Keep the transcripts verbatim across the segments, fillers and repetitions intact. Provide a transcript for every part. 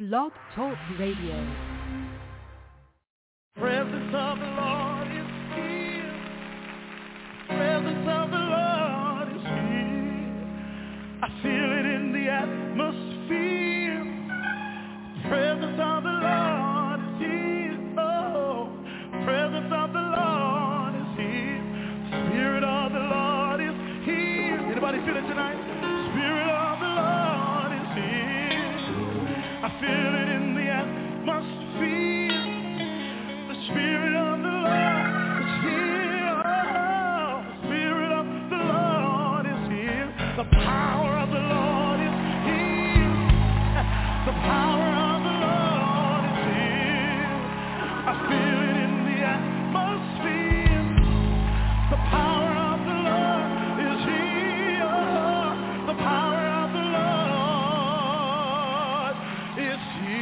Blog Talk Radio. Presence of the Lord is here. Presence of the Lord is here. I feel it in the atmosphere. Presence of the Lord is here. Oh, presence of the Lord is here. Spirit of the Lord is here. Anybody feel it tonight? Spirit of the Lord is here. I feel it in the atmosphere. The Spirit of the Lord is here. Oh, the Spirit of the Lord is here. The power of the Lord is here. The power of the Lord is here. I feel it in the atmosphere. The power of the Lord is here. Oh, the power of the Lord is here.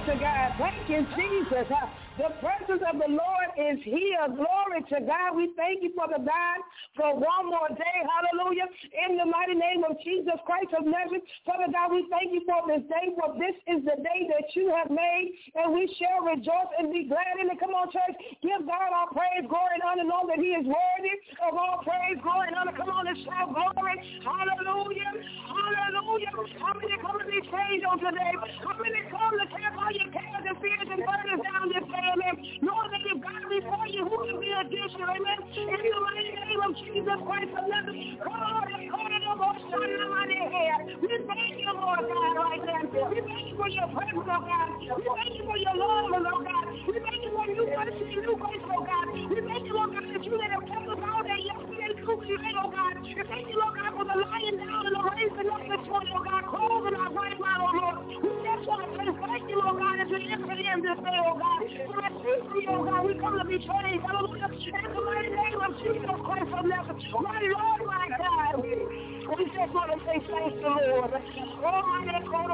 to God. Thank you, Jesus. Uh, the presence of the Lord is here. Glory to God. We thank you for the God for one more day. Hallelujah. In the mighty name of Jesus Christ of Nazareth. Father God, we thank you for this day, for this is the day that you have made, and we shall rejoice and be glad in it. Come on, church. Give God our praise, glory, and honor, know that he is worthy of all praise, glory, and honor. Come on and shout glory. Hallelujah. Hallelujah. How many come to be changed on today? How many come to cast all your cares and fears and burdens down this day, amen? Knowing that if God be for you, who can be against you, amen? In the mighty name of Jesus Christ of Nazareth, come on and call it over, shine them on their hair. We thank you, Lord God, right now. We thank you for your presence, oh God. We thank you for your love, oh God. We thank you for new mercy and new grace, oh God. We thank you, Lord God, that you let us kept us all day yesterday, through today, oh God. We thank you, Lord God, for the lying down and the raising up this morning, oh God, closing our right mind, oh Lord. We just want to say thank you, Lord God, as we enter in this day, oh God. For us, oh God, we come to be changed, hallelujah. In the mighty name of Jesus Christ of Nazareth, my Lord, my God. We just want to say thank you, Lord. Oh, my God,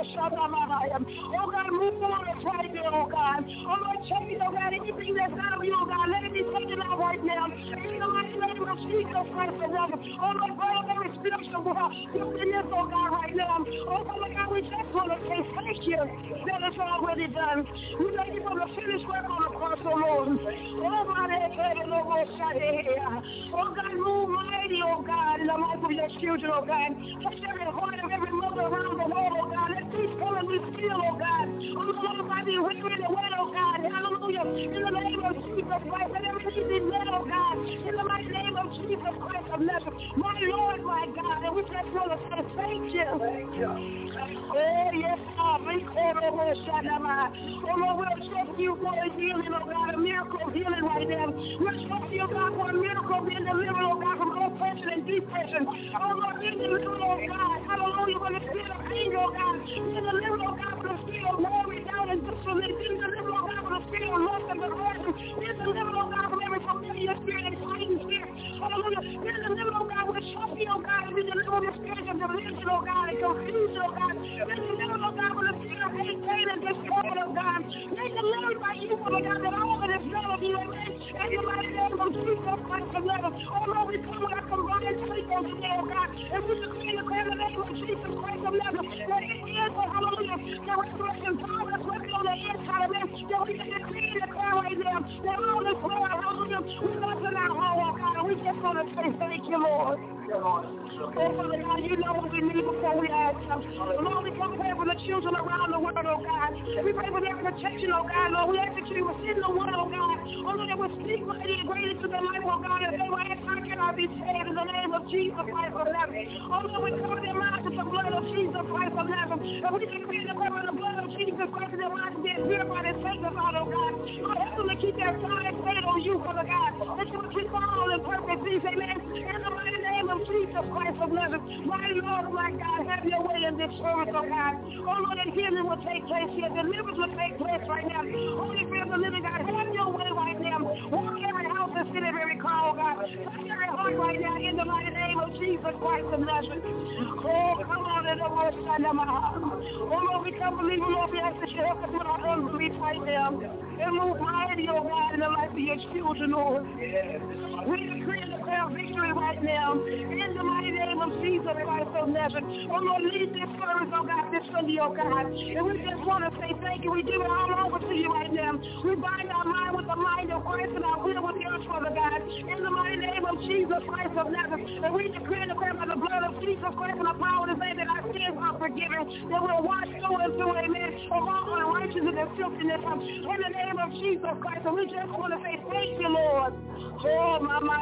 oh God, move on us right now, oh God. Oh Lord, change, oh God, anything that's not of you, oh God, let it be taken out right now. In the mighty name of Jesus Christ of Nazareth. Oh Lord, burn up every spiritual wickedness, oh God, right now. Oh Father God, we just want to say thank you that it's already done. We thank you for the finished work on the cross, oh Lord. Oh my God, oh God, move mighty, oh God, in the life of your children, oh God. Touch every heart of every mother around the world, oh God. Let peace come and be still, oh God. Oh Lord, by the wicked and well, oh God. Hallelujah. In the name of Jesus Christ, let every need be met, oh God. In the mighty name of Jesus Christ of Nazareth. My Lord, my God. And we just want to say thank you. Thank you. Oh, yes, God. We call over Shanama. Oh Lord, we'll trust you for a healing, oh God. A miracle of healing right now. We'll trust you, God, for a miracle of being delivered, oh God, from oppression and depression. Oh Lord, being delivered, oh God. Hallelujah. From the spirit of anger, oh God. Being delivered, oh God, from the spirit of worry, down and disbelief. Being delivered, oh God, from the spirit of lust and aggression. Being delivered, oh God, from every familiar spirit and fighting spirit. Hallelujah. Being delivered, oh God, with trust you, oh God. And being delivered from the spirit of division, oh God, and confusion, oh God. Being delivered, oh God, from the spirit of hate, pain, and discord, oh God. Being delivered by you, oh God, that all of this none of you, amen. In the mighty name of Jesus Christ of Nazareth. Oh Lord, we come with our combined faith on today, oh God. And we decree and declare in the name of Jesus Christ of Nazareth that it is, oh hallelujah, the resurrection power that's working on the inside of us. That we can decree and declare right now that all is well, hallelujah. We love in our home, oh God, and we just want to say thank you, Lord. Oh, Father God, you know what we need before we ask you. Lord, we come pray for the children around the world, oh God. We pray for their protection, oh God. Lord, we ask that you will send the one, oh God. Oh, Lord, that will speak mighty and great into their life, oh God. And they will ask, how can I be saved in the name of Jesus Christ of Nazareth? Oh, Lord, we cover their minds with the blood of Jesus Christ of Nazareth. And we decree and declare the blood of Jesus Christ in their minds being purified and sanctified, oh God. Lord, help them to keep their eyes stayed on you, Father God. That you will keep all in perfect peace, amen. In the mighty name of Jesus Christ of Nazareth. My Lord, my God, have your way in this service, oh God. Oh Lord, that healing will take place here. Deliverance will take place right now. Holy Spirit of the living God, have your way right now. Walk every house and sit in every car, oh God. Touch every heart right now in the mighty name of Jesus Christ of Nazareth. Oh, come on in the most under my heart. Oh Lord, we come believing, Lord, we ask that you help us with our unbelief right now. And move mighty, oh God, in the life of your children, Lord. We decree and declare victory right now. In the mighty name of Jesus Christ of Nazareth. Oh Lord, lead this service, oh God, this Sunday, oh God. And we just want to say thank you. We give it all over to you right now. We bind our mind with the mind of Christ and our will with yours, Father God. In the mighty name of Jesus Christ of Nazareth. And we decree and declare by the blood of Jesus Christ and the power of his name that our sins are forgiven. That we're washed through and through, amen, of all unrighteousness and filthiness. In the name of Jesus Christ. And we just want to say thank you, Lord. Oh, Mama,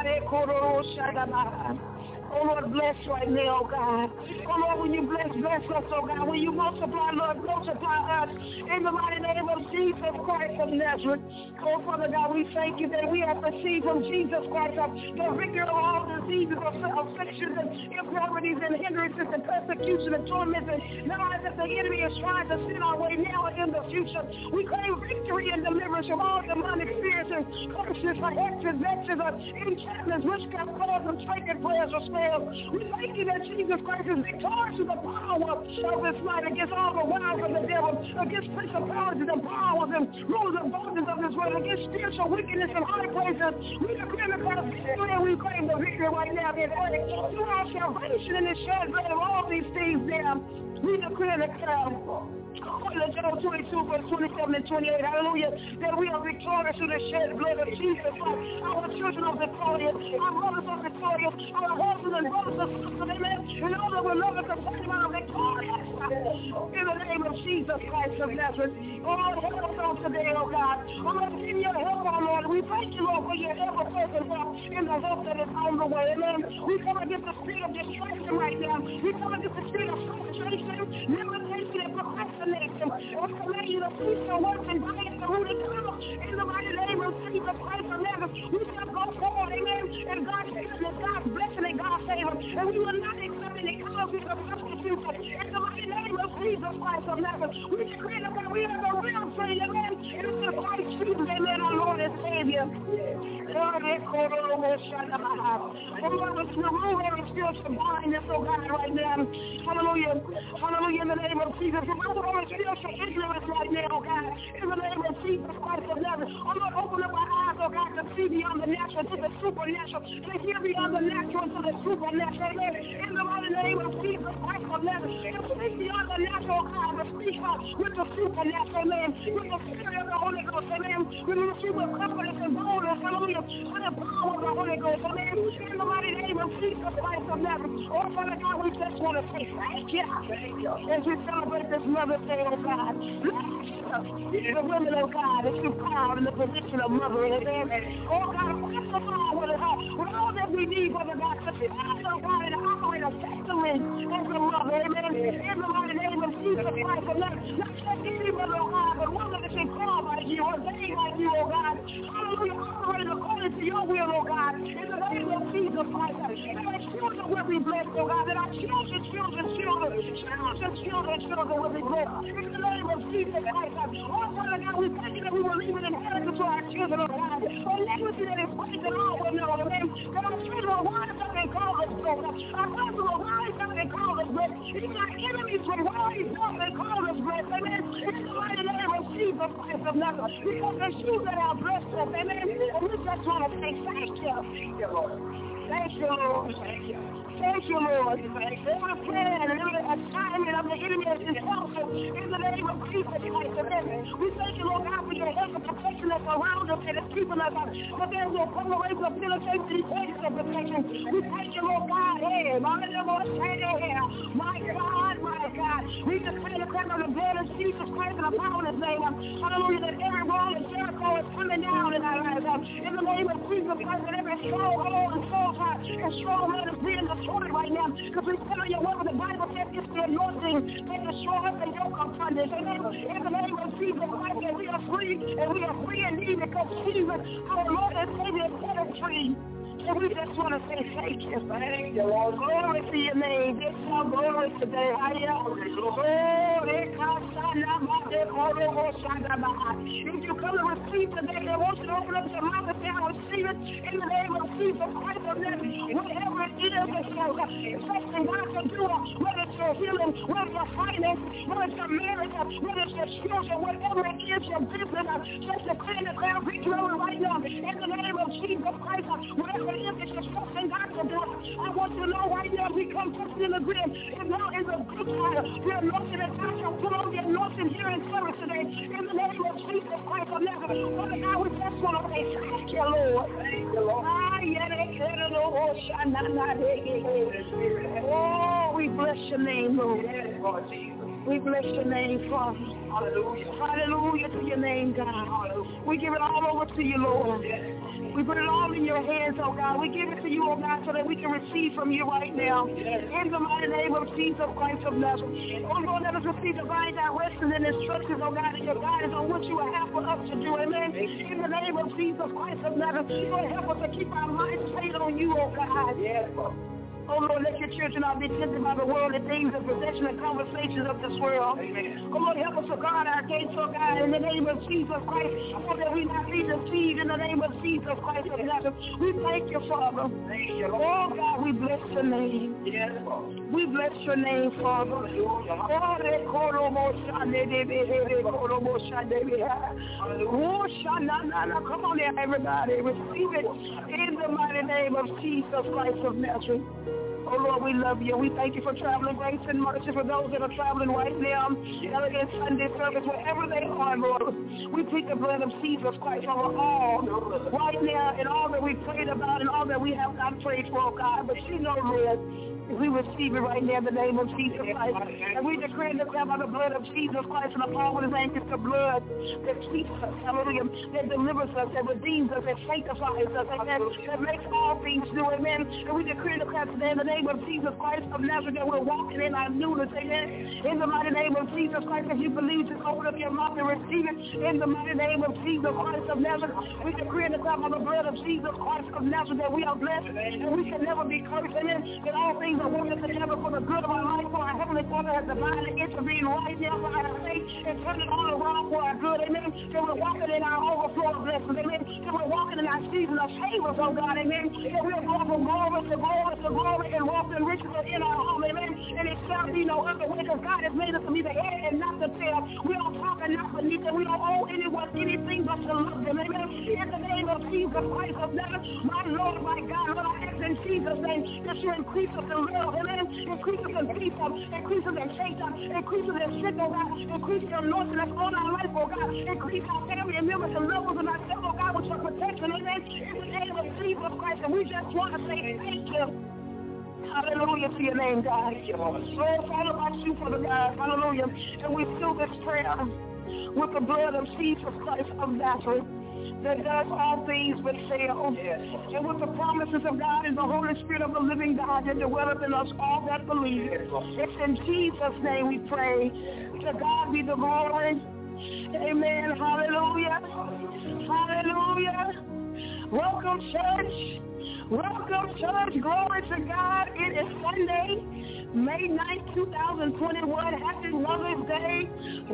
oh, Lord, bless right now, oh God. Oh, Lord, when you bless, bless us, oh God. When you multiply, Lord, multiply us. In the mighty name of Jesus Christ of Nazareth. Oh, Father God, we thank you that we have received from Jesus Christ of the victory of all diseases, of afflictions and infirmities and hindrances and persecution and torments and knowledge that the enemy is trying to send our way now and in the future. We claim victory and deliverance from all demonic spirits and curses, hexes, vexes, enchantments, witchcraft, prayers, and sacred prayers, or spells. prevail. We thank you that Jesus Christ is victorious to the power of his might against all the wiles of the devil, against principalities and powers and rulers and bosses of this world, against spiritual wickedness in high places. We declare the victory and we claim the victory right now in earth. Through our salvation in the shed blood of all these things there, we declare the crown. Job twenty-two, verse twenty-seven and twenty-eight, hallelujah, that we are victorious through the shed blood of Jesus Christ. Our children are victorious, our mothers are victorious, our husbands and brothers and sisters, amen, and all that will love us and talk about are victorious. In the name of Jesus Christ of Nazareth, oh, help us on today, oh God. Oh, Lord, give your help, oh Lord. We thank you, Lord, for your ever-present help in the hope that is on the way, amen. We come against the spirit of distraction right now. We come against the spirit of frustration, limitation, and procrastination. We command you to cease your works and die at the root and come in the mighty name of Jesus Christ of Nazareth. We shall go forward, amen, and God's goodness, God's blessing, and God's favor. And we will not accept any counterfeit or substitution. In the mighty name of Jesus Christ of Nazareth, we decree that we are the real thing, amen. And it's the Christ Jesus, amen, our Lord and Savior. Lord, we call it over, shut up, oh Lord, we remove every spiritual blindness, oh God, right now. Hallelujah. Hallelujah, in the name of Jesus. Remove every spiritual ignorance right now, oh God. In the name of Jesus Christ of Nazareth. Oh Lord, open up our eyes, oh God, to see beyond the natural to the supernatural, to hear beyond the natural to the supernatural, amen. In the mighty name of Jesus Christ of Nazareth, to speak beyond the natural, God, to speak out with the supernatural, man, with the spirit of the Holy Ghost, amen. We will see with confidence and boldness, hallelujah, with the power of the Holy Ghost, amen. In the mighty name of Jesus Christ of Nazareth. Oh, Father God, we just want to say thank you. As we celebrate this Mother's Day, oh God. The women of God that you called in the position of mother, amen. Oh God, bless us all with, uh, with all that we need, Father God, to stand, oh God, and operate effectively as a mother, amen. In the mighty name of Jesus Christ of Nazareth. Not just any mother, oh God, but one that is called by you, ordained by you, oh God. Hallelujah, operating according to your will, oh God. In the name of Jesus Christ. And our children will be blessed, oh God. That our children, children, children, children, children, children will be blessed. In the name of Jesus Christ. Oh, Father God, we thank you that we will leave an inheritance to our children, oh God. A legacy that is great that all will know, amen. That our children will rise up and call us blessed. Our husbands will rise up and call us blessed. Even our enemies will rise up and call us blessed, amen. In the mighty name of Jesus Christ of Nazareth. Because it's you that are blessed us, amen. And we just want to say thank you. Thank you, Lord. Thank you, Lord. Thank you. Thank you, Lord. Every plan and every assignment of the enemy is dismantled in the name of Jesus Christ of Nazareth. We thank you, Lord God, for your help and protection that's around us and it's keeping us up. But there's no preparation of penetration to these edges of protection. We thank you, Lord God. Hey, my Lord, my God, my God. We declare the crown of the blood of Jesus Christ and the power of his name. Hallelujah, that every wall of Jericho is coming down in our lives. In the name of Jesus Christ, that every stronghold and soul heart and strong man is being destroyed right now. Because we tell your word, the Bible says it's the anointing that destroys the yoke of bondage. Amen. In the name of Jesus Christ, that we are free and we are free indeed because Jesus, our Lord and Savior, set us free. And we just want to say thank you. Thank you, Lord. Glory to your name. This is our glory today. If you come to receive today, I want you to open up your mouth and say, I receive it in the name of Jesus Christ of Nazareth. Whatever it is that you're trusting God to do, whether it's your healing, whether it's your finances, whether it's your marriage, whether it's your children, whatever it is, your business, just declare and declare victory right now. In the name of Jesus Christ, whatever it is that you're trusting God to do, I want you to know right now, we come just in agreement. If now is a good time, the anointing that God shall put on the anointing here in service today. In the name of Jesus Christ of Nazareth, Father God, we just want to say thank you, Lord. Thank you, Lord. Oh, we bless your name, Lord. We bless your name, Father. Hallelujah. Hallelujah to your name, God. Hallelujah. We give it all over to you, Lord. We put it all in your hands, oh God. We give it to you, oh God, so that we can receive from you right now. In the mighty name of Jesus Christ of Nazareth. Oh Lord, let us receive divine directions and instructions, oh God, and your guidance on what you will have for us to do. Amen. In the name of Jesus Christ of Nazareth. Lord, help us to keep our minds stayed on you, oh God. Yes, Lord. Oh, Lord, let your children not be tempted by the world and things and possession and conversations of this world. Amen. Oh, Lord, help us to guard our gates, oh God, in the name of Jesus Christ, so that we not be deceived in the name of Jesus Christ of Nazareth. We thank you, Father. Thank you, Lord. Oh, God, we bless your name. Yes, Lord. We bless your name, Father. Oh, come on there, everybody. Receive it in the mighty name of Jesus Christ of Nazareth. Oh, Lord, we love you. We thank you for traveling grace and mercy for those that are traveling right now. Elegant Sunday service, wherever they are, Lord. We plead the blood of Jesus Christ over all right now and all that we prayed about and all that we have not prayed for, oh God. But you know, Lord, we receive it right now in the name of Jesus Christ. And we decree and declare by the blood of Jesus Christ and the power of his name, it's the blood that keeps us, hallelujah, that delivers us, that redeems us, that sanctifies us, amen, that makes all things new, amen. And we decree and declare today in the name of Jesus Christ of Nazareth that we're walking in our newness, amen. In the mighty name of Jesus Christ, if you believe, just open up your mouth and receive it. In the mighty name of Jesus Christ of Nazareth, we decree and declare by the blood of Jesus Christ of Nazareth that we are blessed and we can never be cursed, amen. That all things are working together for the good of our life, for our Heavenly Father has divinely intervened right now by our faith and turned it all around for our good, amen. That we're walking in our overflow of blessings, amen. That we're walking in our season of favors, oh God, amen. That we're going from glory to glory to glory and walking riches in our home, amen. And it shall be no other way because God has made us to be the head and not the tail. We don't talk and not beneath, and we don't owe anyone anything but to love them, amen. In the name of Jesus Christ of Nazareth, my Lord, my God, Lord, I ask in Jesus' name that you increase us in love, amen. Increase us in peace, increase us in faith, increase us in strength, oh God. Increase your anointing that's on our life, oh God. Increase our family and members and lovers and ourselves, oh God, with your protection, amen. In the name of Jesus Christ, and we just want to say thank you. Hallelujah to your name, God. Lord, Father, I you for the God. Hallelujah. And we seal this prayer with the blood of Jesus Christ of Nazareth, that does all things but fail. Yes. And with the promises of God and the Holy Spirit of the living God that dwelleth in us all that believe. Yes. It's in Jesus' name we pray. To God be the glory. Amen. Hallelujah. Hallelujah. Welcome, church. Welcome, church. Glory to God. It is Sunday, May ninth, two thousand twenty-one. Happy Mother's Day.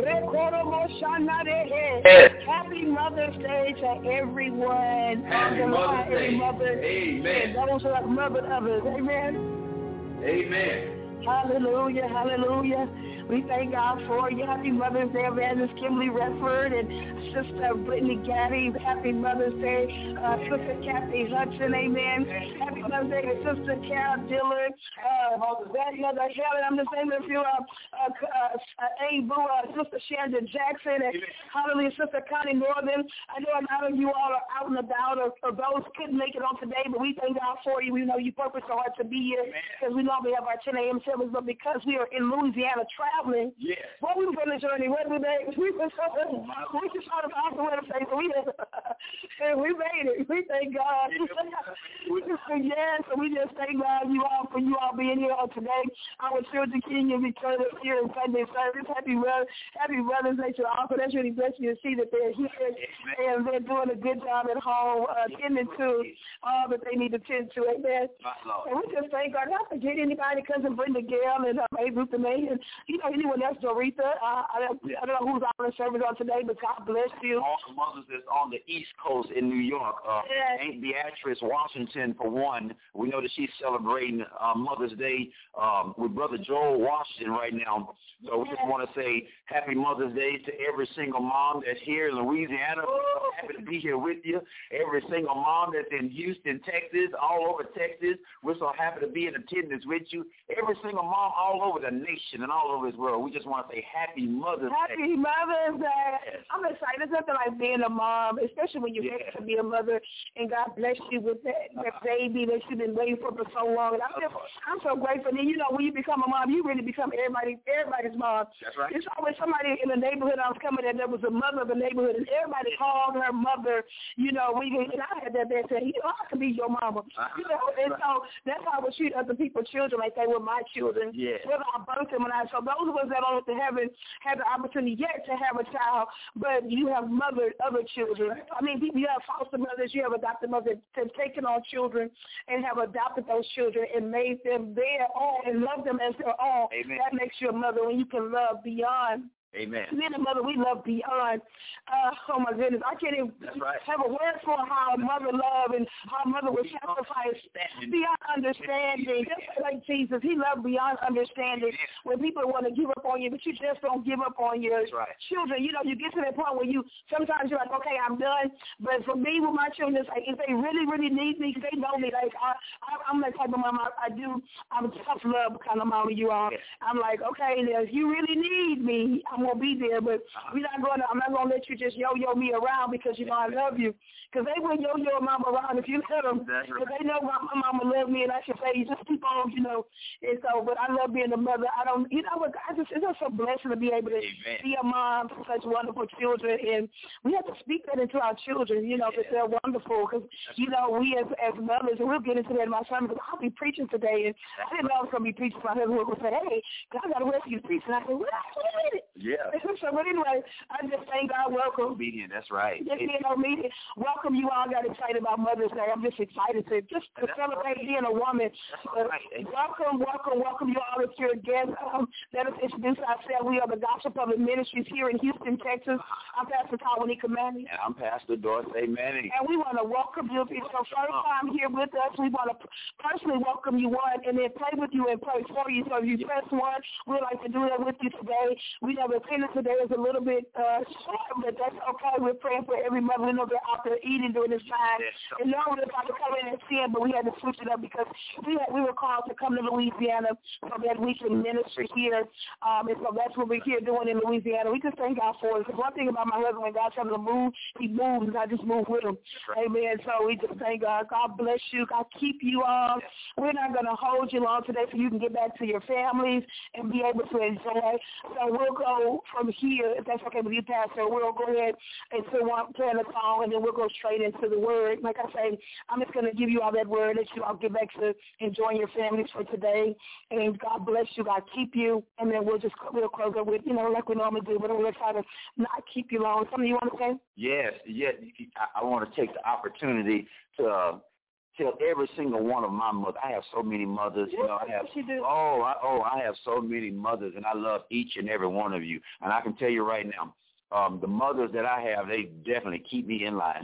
Happy Mother's Day to everyone. Happy Mother's Day. Every mother. Amen. Those who have mothered others. Amen. Amen. Hallelujah. Hallelujah. We thank God for you. Happy Mother's Day, Evangelist Kimberly Redford and Sister Brittany Gaddy. Happy Mother's Day, uh, Sister Kathy Hudson. Amen. Happy Mother's Day to Sister Carol Dillard. Uh, that Mother Helen. I'm just saying a few. Uh, uh, uh, Abe, uh, Sister Shanda Jackson, and hallelujah, Sister Connie Northern. I know a lot of you all are out and about, or, or those couldn't make it on today, but we thank God for you. We know you purpose so hard to be here because we normally have our ten a.m. service, but because we are in Louisiana traveling, yes. Well, we were on the journey. What did we make? We were so, we just trying to find somewhere to say, so we, and we made it. We thank God. Yes, so we just thank God you all for you all being here on today. Our children, Kenya, Victoria, here in Sunday service. Happy Mother, Happy Mother's Day to all. So that's really blessed you to see that they're here and they're doing a good job at home, uh, tending to all that they need to tend to. Amen. And we just thank God. Not forget anybody, cousin Brenda Gale and uh, Abe Ruth and May, and you know anyone else, Doretha. Uh, I, don't, I don't know who's on the service on today, but God bless you. All the mothers that's on the East Coast in New York. Uh, yes. Aunt Beatrice Washington, for one. We know that she's celebrating uh, Mother's Day um, with Brother Joel Washington right now. So we just want to say happy Mother's Day to every single mom that's here in Louisiana. We're so happy to be here with you. Every single mom that's in Houston, Texas, all over Texas. We're so happy to be in attendance with you. Every single mom all over the nation and all over this world. We just want to say happy Mother's happy Day. Happy Mother's Day. Yes. I'm excited. There's nothing like being a mom, especially when you're yes. ready to be a mother, and God bless you with that, that baby that you've been waiting for for so long. And I'm just, I'm so grateful. And you know, when you become a mom, you really become everybody, everybody's mom. That's right. It's always somebody in the neighborhood I was coming in, there was a mother of the neighborhood, and everybody called her mother. You know, we and I had that there said, you know, I can be your mama. You know, and so that's how I would treat other people's children like they were my children. Yes. Whether I birthed them or not. So those those of us that aren't to heaven have the opportunity yet to have a child, but you have mothered other children. I mean, you have foster mothers, you have adopted mothers that have taken on children and have adopted those children and made them their own and love them as their own. Amen. That makes you a mother when you can love beyond. Amen. Me and a mother, we love beyond. Uh, oh, my goodness. I can't even right. have a word for how a mother loved and how a mother would sacrifice beyond understanding. Just like Jesus, he loved beyond understanding. When people want to give up on you, but you just don't give up on your right. children. You know, you get to that point where you, sometimes you're like, okay, I'm done. But for me, with my children, it's like if they really, really need me, because they know me, like I, I, I'm that type of mom. I, I do, I'm a tough love kind of mama you are. Yeah. I'm like, okay, if you really need me, I'm gonna be there, but we're not gonna. I'm not gonna let you just yo-yo me around because you know I love you. Because they would yo-yo mama around if you let them. Because right. they know my, my mama love me, and I should say, you just keep on, you know. And so, but I love being a mother. I don't, you know what? I just it's just so blessed to be able to Amen. Be a mom for such wonderful children, and we have to speak that into our children, you know, because yeah. they're wonderful. Because you know, we as as mothers, and we'll get into that in my sermon. Because I'll be preaching today, and I didn't know I was gonna be preaching. My husband would say, "Hey, God got to rescue preach," and I said, "Well, I yeah." So, but anyway, I just thank God. Welcome. Obedient, that's right. Just being obedient. Welcome you all. Got excited about Mother's Day. I'm just excited to just to celebrate right. being a woman. Uh, right. Welcome, welcome, welcome you all if you're a guest. Um, let us introduce ourselves. We are the Gospel Public Ministries here in Houston, Texas. I'm Pastor Tawanika Manning. And I'm Pastor Dorothy Manning. And we want to welcome you. If it's your first time here with us, we want to personally welcome you one and then pray with you and pray for you. So if you press one, we'd like to do that with you today. We know the attendance today is a little bit uh, short, but that's okay. We're praying for every mother. We know they're out there eating during this time. Yes, so. And normally if I could come in and see them, but we had to switch it up because we had, we were called to come to Louisiana for that weekend ministry here. Um, and so that's what we're here doing in Louisiana. We just thank God for it. Because one thing about my husband, when God tells him to move, he moves, and I just move with him. Right. Amen. So we just thank God. God bless you. God keep you all. Yes. We're not going to hold you long today so you can get back to your families and be able to enjoy. So we'll go from here, if that's okay with you, Pastor. We'll go ahead into one plan a song, and then we'll go straight into the word. Like I say, I'm just going to give you all that word, and you all get back to enjoying your families for today. And God bless you. God keep you. And then we'll just we'll close up with, you know, like we normally do, but we'll try to not keep you long. Something you want to say? Yes, yes. I, I want to take the opportunity to uh, tell every single one of my mothers. I have so many mothers. You know, I have. Oh, I, oh, I have so many mothers, and I love each and every one of you. And I can tell you right now, um, the mothers that I have, they definitely keep me in line.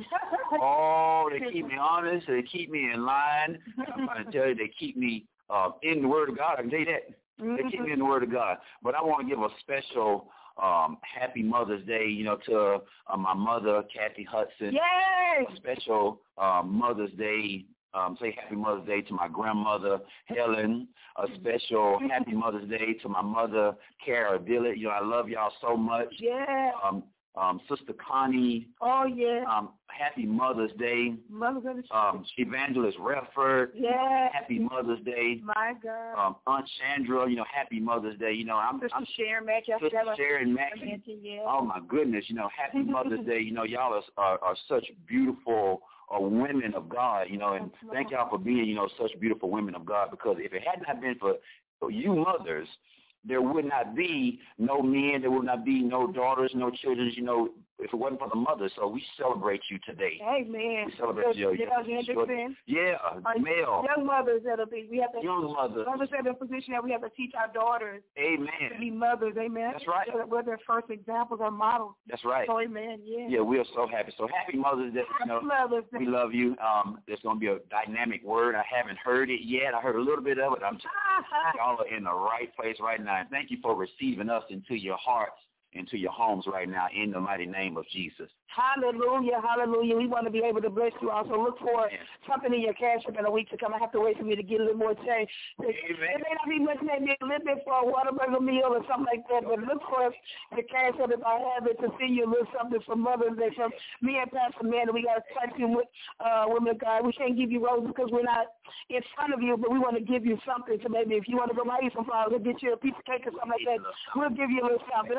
Oh, they keep me honest. They keep me in line. I'm going to tell you, they keep me uh, in the Word of God. I can tell you that. They keep me in the Word of God. But I want to give a special um, happy Mother's Day, you know, to uh, my mother, Kathy Hudson. Yay! A special um, Mother's Day. Um, say Happy Mother's Day to my grandmother, Helen. A special Happy Mother's Day to my mother, Kara Dillett. You know, I love y'all so much. Yeah. Um, um, Sister Connie. Oh, yeah. Um, Happy Mother's Day. Mother's Day. Um, Evangelist Redford. Yeah. Happy Mother's Day. My God. Um, Aunt Chandra, you know, Happy Mother's Day. You know, I'm Sister I'm, Sharon Mackey. Sister Sharon Mackey. Yeah. Oh, my goodness. You know, Happy Mother's Day. You know, y'all are, are, are such beautiful uh, women of God, you know, and thank y'all for being, you know, such beautiful women of God, because if it had not been for, for you mothers, there would not be no men, there would not be no daughters, no children, you know, if it wasn't for the mother. So we celebrate you today. Amen. We celebrate you. You know, you understand? Yeah, male. Young mothers that'll be, we have to, young mothers. Mothers that are in a position that we have to teach our daughters. Amen. To be mothers, amen. That's right. We're their first examples or models. That's right. So, amen, yeah. Yeah, we are so happy. So happy Mother's Day. You know, Mother's Day. We love you. Um, there's going to be a dynamic word. I haven't heard it yet. I heard a little bit of it. I'm y'all are in the right place right now. And thank you for receiving us into your hearts, into your homes right now, in the mighty name of Jesus. Hallelujah, hallelujah. We want to be able to bless you also. Look for yeah. something in your cash app in a week to come. I have to wait for me to get a little more change. It, it may not be much, maybe a little bit for a Whataburger meal or something like that, but look for the cash app if I have it to send you a little something for Mother's Day from me and Pastor Manny. We got to touch you with uh, women of God. We can't give you roses because we're not in front of you, but we want to give you something. So maybe if you want to go buy you some flowers or get you a piece of cake or something like that, we'll give you a little something. Amen.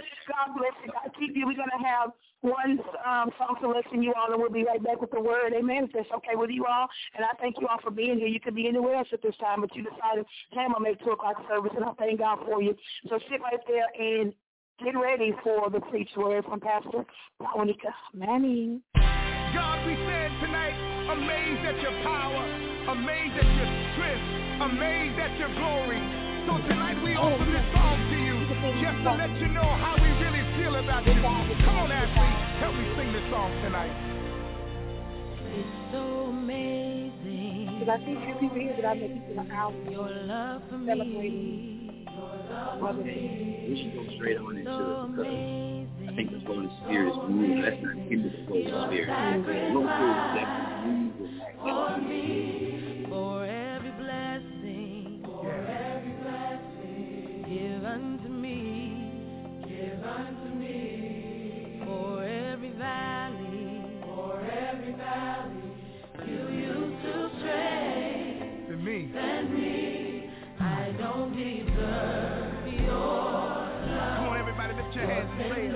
God bless you. God keep you. We're going to have one um, song selection, you all, and we'll be right back with the word. Amen. If that's okay with you all. And I thank you all for being here. You could be anywhere else at this time, but you decided, hey, I'm going to make two o'clock service, and I thank God for you. So sit right there and get ready for the preach word from Pastor Monica Manning. God, we stand tonight amazed at your power, amazed at your strength, amazed at your glory. So tonight we open this song to you just to let you know how we really feel about you. Come on, Ashley, help me sing this song tonight. It's so amazing. Because I see few people here that I make people out. Your love for me. Your love for me. We should go straight on into So it because amazing. I think the Holy Spirit is moving. Let's not hinder the Holy Spirit. Look through that move for me, for every blessing, for every blessing, give unto me, give unto me, for every valley, for every valley, you used to stray, To me. send me, I don't deserve your love. Come on, everybody, lift your hands and say it.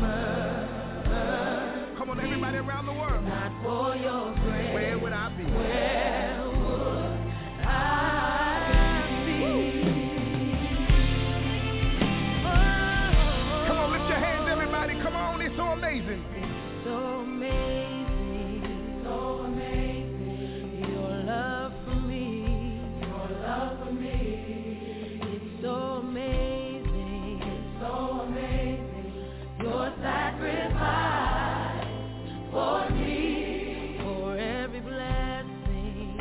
Mercy, Come on, everybody around the world. not for your grace. Where would I be? Where would I be? Oh, Come on, lift your hands, everybody. Come on, it's so amazing. it's so amazing, so amazing. Your love for me, your love for me. It's so amazing, it's so amazing. Your sacrifice for me, for every blessing,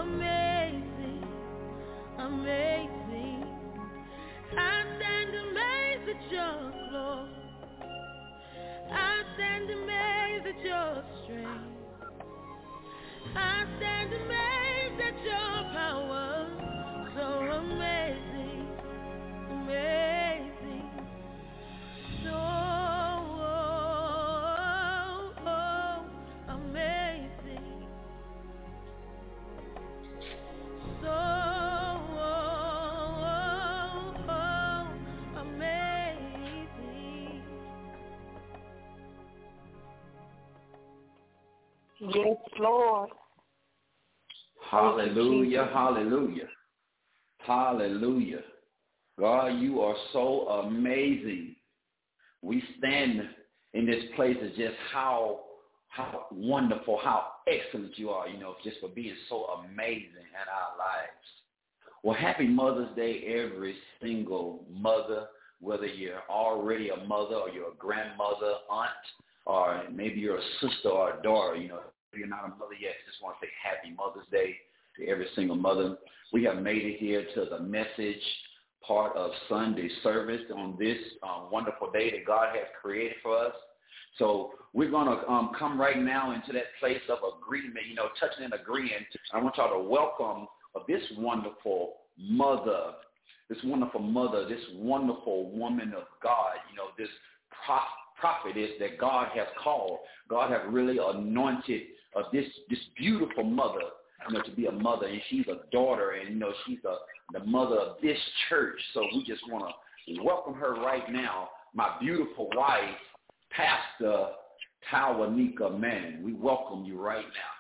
amazing, amazing. I stand amazed at your glory. I stand amazed at your strength. I stand amazed at your power. So amazing, amazing. So amazing. So amazing. Yes, Lord. Hallelujah, hallelujah, hallelujah. God, you are so amazing. We stand in this place as just how how wonderful, how excellent you are, you know, just for being so amazing in our lives. Well, happy Mother's Day, every single mother, whether you're already a mother or you're a grandmother, aunt, or maybe you're a sister or a daughter, you know, if you're not a mother yet, just want to say happy Mother's Day to every single mother. We have made it here to the message part of Sunday service on this um, wonderful day that God has created for us. So we're going to um, come right now into that place of agreement, you know, touching and agreeing. I want y'all to welcome this wonderful mother, this wonderful mother, this wonderful woman of God, you know, this prophet. prophetess that God has called. God has really anointed uh, this this beautiful mother, you know, to be a mother, and she's a daughter, and you know, she's a, the mother of this church. So we just want to welcome her right now, my beautiful wife, Pastor Tawanika Manning. We welcome you right now.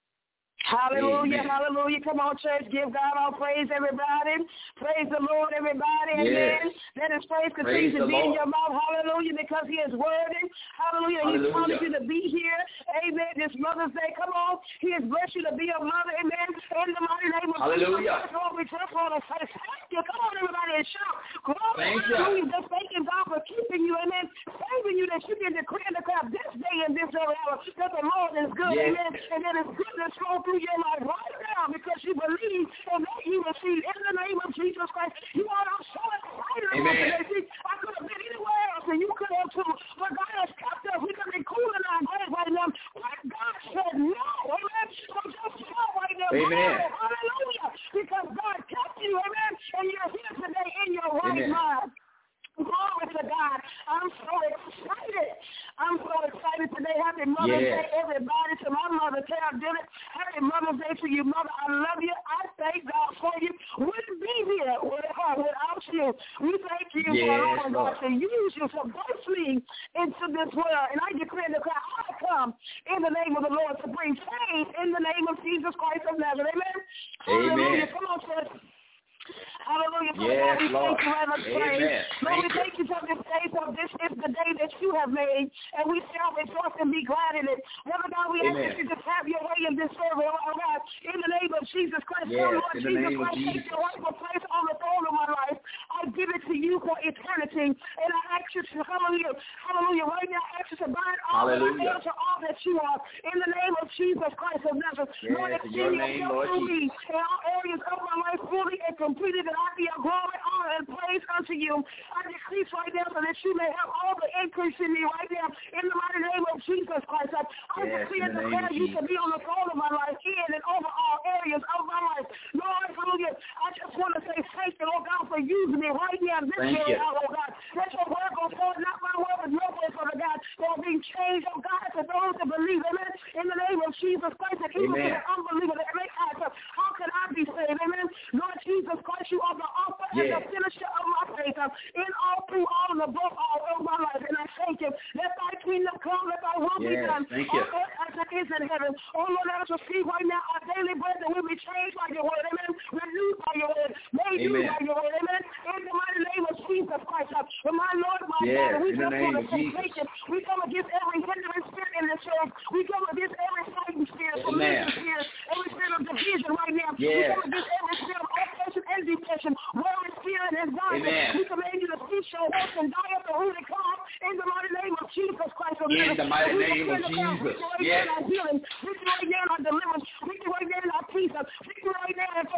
Hallelujah, Amen. hallelujah. Come on, church. Give God all praise, everybody. Praise the Lord, everybody. Amen. Yes. Let his praise continue Praise to the be Lord. in your mouth. Hallelujah, because he is worthy. Hallelujah. He's calling you to be here. Amen. This Mother's Day. Come on. He has blessed you to be a mother. Amen. In the mighty name of Hallelujah. Jesus. Lord, we just want to say thank you. Come on, everybody, and shout. Glory. Thank you. Hallelujah. Just thanking God for keeping you. Amen. Saving you that you can decree and declare this day and this very hour that the Lord is good. Yes. Amen. And that his goodness flow through your life right now because you believe and that you receive in the name of Jesus Christ. You are not so excited about it. I could have been anywhere else and you could have too. But God has kept us. We could be cool in our grave right now. But God said no. Amen. So just shout right now. Amen. Hallelujah. Because God kept you. Amen. And you're here today in your right Amen. mind. Glory to God. I'm so excited. I'm so excited today. Happy Mother's Yes. Day, everybody. To my mother, Carol Dillon. Happy Mother's Day to you, Mother. I love you. I thank God for you. Wouldn't be here without, without you. We thank you Yes, for allowing God Lord. to use you to birth me into this world. And I declare and declare, I come in the name of the Lord to bring change in the name of Jesus Christ of Nazareth. Amen. Hallelujah. Amen. Come on, church. Hallelujah. Yes, we Lord. thank you and let's pray. Amen. Lord, we Thank thank you for this day, for this is the day that you have made, and we shall rejoice and be glad in it. Lord God, we ask Amen. that you just have your way in this service, oh God, in the name of Jesus Christ. Yes, oh Lord in the Jesus name of Christ, Jesus. take your rightful place on the throne of my life. I give it to you for eternity, and I ask you to, hallelujah, hallelujah, right now, I ask you to bind all that I Hallelujah. am to all that you are, in the name of Jesus Christ of Nazareth. Yes, Lord, in your extend name, yourself Lord through me in all areas of my life fully and completed, that I be a glory, honor, and praise unto you. I decrease right now so that you may have all the increase in me right now in the mighty name of Jesus Christ. I, I Yes, decree and in the name declare of you Jesus. to be on the throne of my life in and over all areas of my life. Lord, hallelujah. I just want to say thank you, Lord God, for using me right now in this Thank very you. hour, oh God. Let your word go forward, not my word, but your word, Father God. Lord, being changed, oh God, to those that believe, amen, in the name of Jesus Christ, and even to Amen. the unbeliever that may ask, how can I be saved, amen? Lord Jesus Christ, you are the author and Yes. the finisher of my faith, uh, in all, through all, and above all of my life. And I thank you. Let thy kingdom come, let thy will be Yes, done thank on you. earth as it is in heaven. Oh Lord, let us receive right now our daily bread that we be changed by your word, amen. Renewed by your word, made new Amen. by your word, amen. In the mighty name of Jesus Christ, uh, for my Lord, my Yes, God, we in the just name want to of say Jesus. thank you. We come against every hindering spirit in this church. We come against every fighting spirit, Amen. familiar spirit, every spirit of division right now. We Yes. come against every spirit of oppression and depression, worry, fear, and anxiety. Amen. We command you to cease your works and die at the root and come in the mighty name of Jesus Christ of In Nazareth. the mighty We name of declare and declare Jesus. victory right Yes. now in our healing, victory right now in our deliverance, victory right now in our peace, victory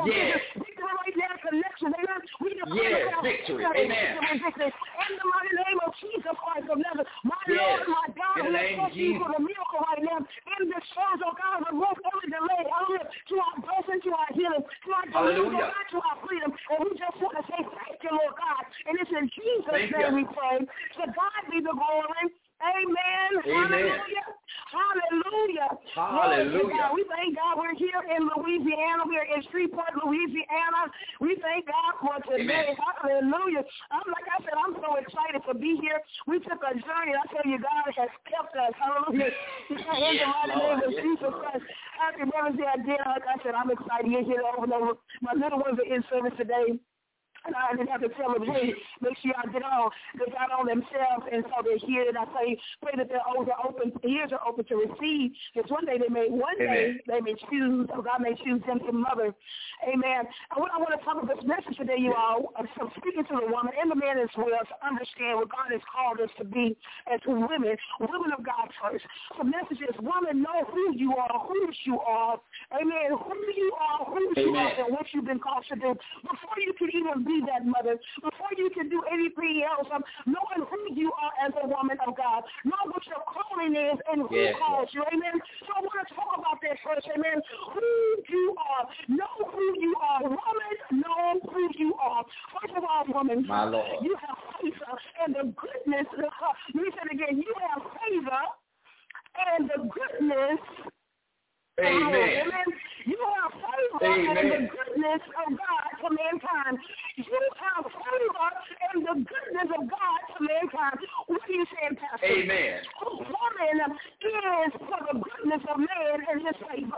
your yes. business. Victory right now, connection. Amen. We Yes, victory. Amen. Victory. In the mighty name of Jesus Christ of Nazareth. My Yes. Lord, my God, In the we name of thank you Jesus. for the miracle right now. In this church, oh God, remove every delay. Hallelujah. To our blessing, to our healing, to our Hallelujah. deliverance, to our freedom. And we just want to say thank you, Lord God. And it's in Jesus' Thank name you. we pray. To God be the glory. Amen. Amen. Hallelujah. Hallelujah. Hallelujah. God. We thank God we're here in Louisiana. We're in Shreveport, Louisiana. We thank God for today. Amen. Hallelujah. I'm like I said, I'm so excited to be here. We took a journey. I tell you, God has kept us. Hallelujah. In the Yes, mighty Lord. name of Yes, Jesus Lord. Christ. Happy Mother's Day again. Like I said, I'm excited. You're here over and over. My little ones are in service today. And I didn't have to tell them, hey, make sure y'all get on. They got on themselves, and so they're here. And I pray, pray that their ears are open, ears are open to receive. Because one day they may, one Amen. day they may choose, or God may choose them to mother. Amen. And what I want to talk about this message today, you all, I'm speaking to the woman and the man as well to understand what God has called us to be as women, women of God first. The message is, woman, know who you are, whose you are. Amen. Who you are, whose you are, and what you've been called to do. Before you can even be that mother, before you can do anything else, um, knowing who you are as a woman of God, know what your calling is and who Yes. calls you, amen. So I want to talk about that first, amen. Who you are, know who you are, woman, know who you are. First of all, woman, My Lord. you have favor and the goodness. Uh, let me say it again. You have favor and the goodness. Amen. Amen. You have favor Amen. and the goodness of God to mankind. You have favor and the goodness of God to mankind. What are you saying, Pastor? Amen. Woman is for the goodness of man and his favor.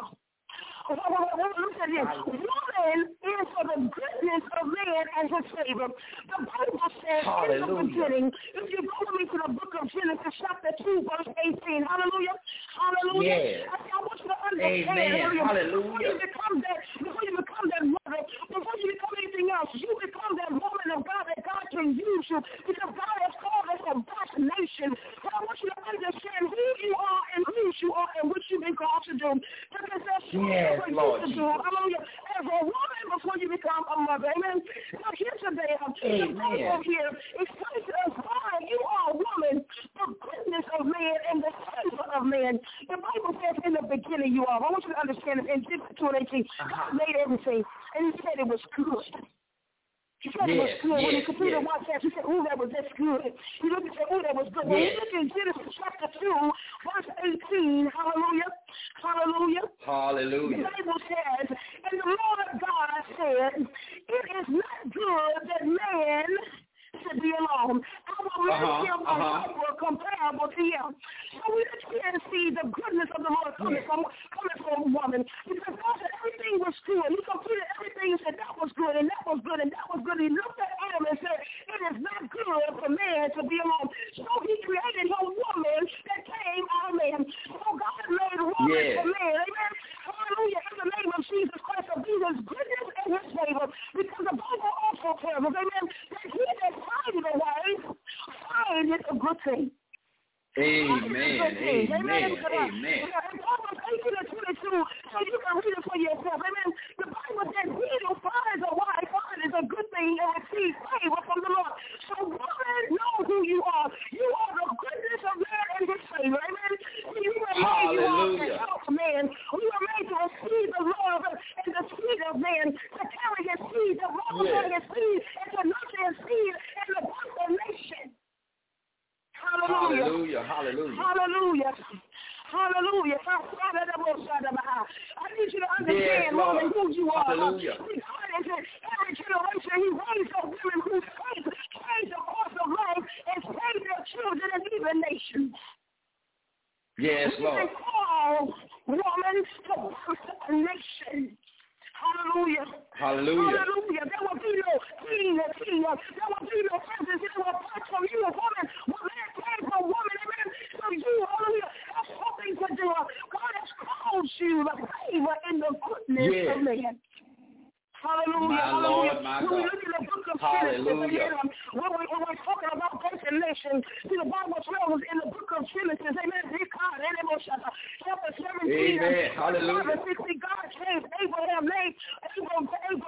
Look at this. Woman is for the goodness of man and his favor. The Bible says Hallelujah. in the beginning, if you go with me to the book of Genesis, chapter two, verse eighteen, hallelujah, hallelujah. Yes. I, I want you to understand, Amen. Hallelujah. before you become that, before you become that mother, before you become anything else, you become that woman of God that God can use you, because God has called us a blessed nation. But I want you to understand who you are and whose you are and what you've been called to do. Because that's Yes. what Lord you to do. Hallelujah. As a woman before you become a mother. Amen. So here today, um, the Bible here explains to us why you are a woman, the goodness of man and the favor of man. The Bible says in the beginning you are. I want you to understand it in Genesis two and eighteen. God made everything, and he said it was good. He said it was Yes, good. When he yes, completed yes. one test, he said, ooh, that was just good. He looked and said, ooh, that was good. When we Yes. look in Genesis chapter two, verse eighteen, hallelujah, hallelujah. Hallelujah. The Bible says, and the Lord God said, it is not good that man should be alone. I will make Uh-huh, him a uh-huh. helper comparable to him. So we can see the goodness of the Lord coming, Yes. from, coming from a woman. Because God said everything was good. He completed everything and said that was good and that was good and that was good. He looked at Adam and said, it is not good for man to be alone. So he created a woman that came out of man. So God made woman Yes. for man. Amen. Hallelujah. In the name of Jesus Christ, of Jesus' goodness and his favor. Because the Bible also tells us, amen, that he that finds a wife, find it a good thing. Amen. Amen. Amen. Amen. And Proverbs eighteen and twenty-two, so you can read it for yourself. Amen. The Bible says, he who finds a wife finds a good thing and receives favor from the Lord. So woman, know who you are. You are the goodness of man and his favor. Amen. You were made, you are to help man. We were made to receive the love and the seed of man, to carry his seed, to multiply his seed, and to nurture his seed and the birth of nation. Hallelujah. Hallelujah. Hallelujah. Hallelujah. Hallelujah. I need you to understand, Yes, woman, Lord. who you are. Hallelujah. God is in every generation. He raised up women whose faith changed the course of life and saved their children and even nations. Yes, We Lord. can call woman to birth a nation. Hallelujah. Hallelujah. Hallelujah. There will be no king or king. There will be no president. It will come from you, a woman. Well, man came from woman. Amen. So you, hallelujah, have something to do. God has called you the favor and the goodness Yes. of man. Hallelujah. My Hallelujah. Lord, my when we God. look in the book of Hallelujah. Genesis, amen, when, we, when we're talking about destination, see the Bible tells us in the book of Genesis, amen, chapter seventeen, Amen. Hallelujah. see, God changed Abraham, name Abraham,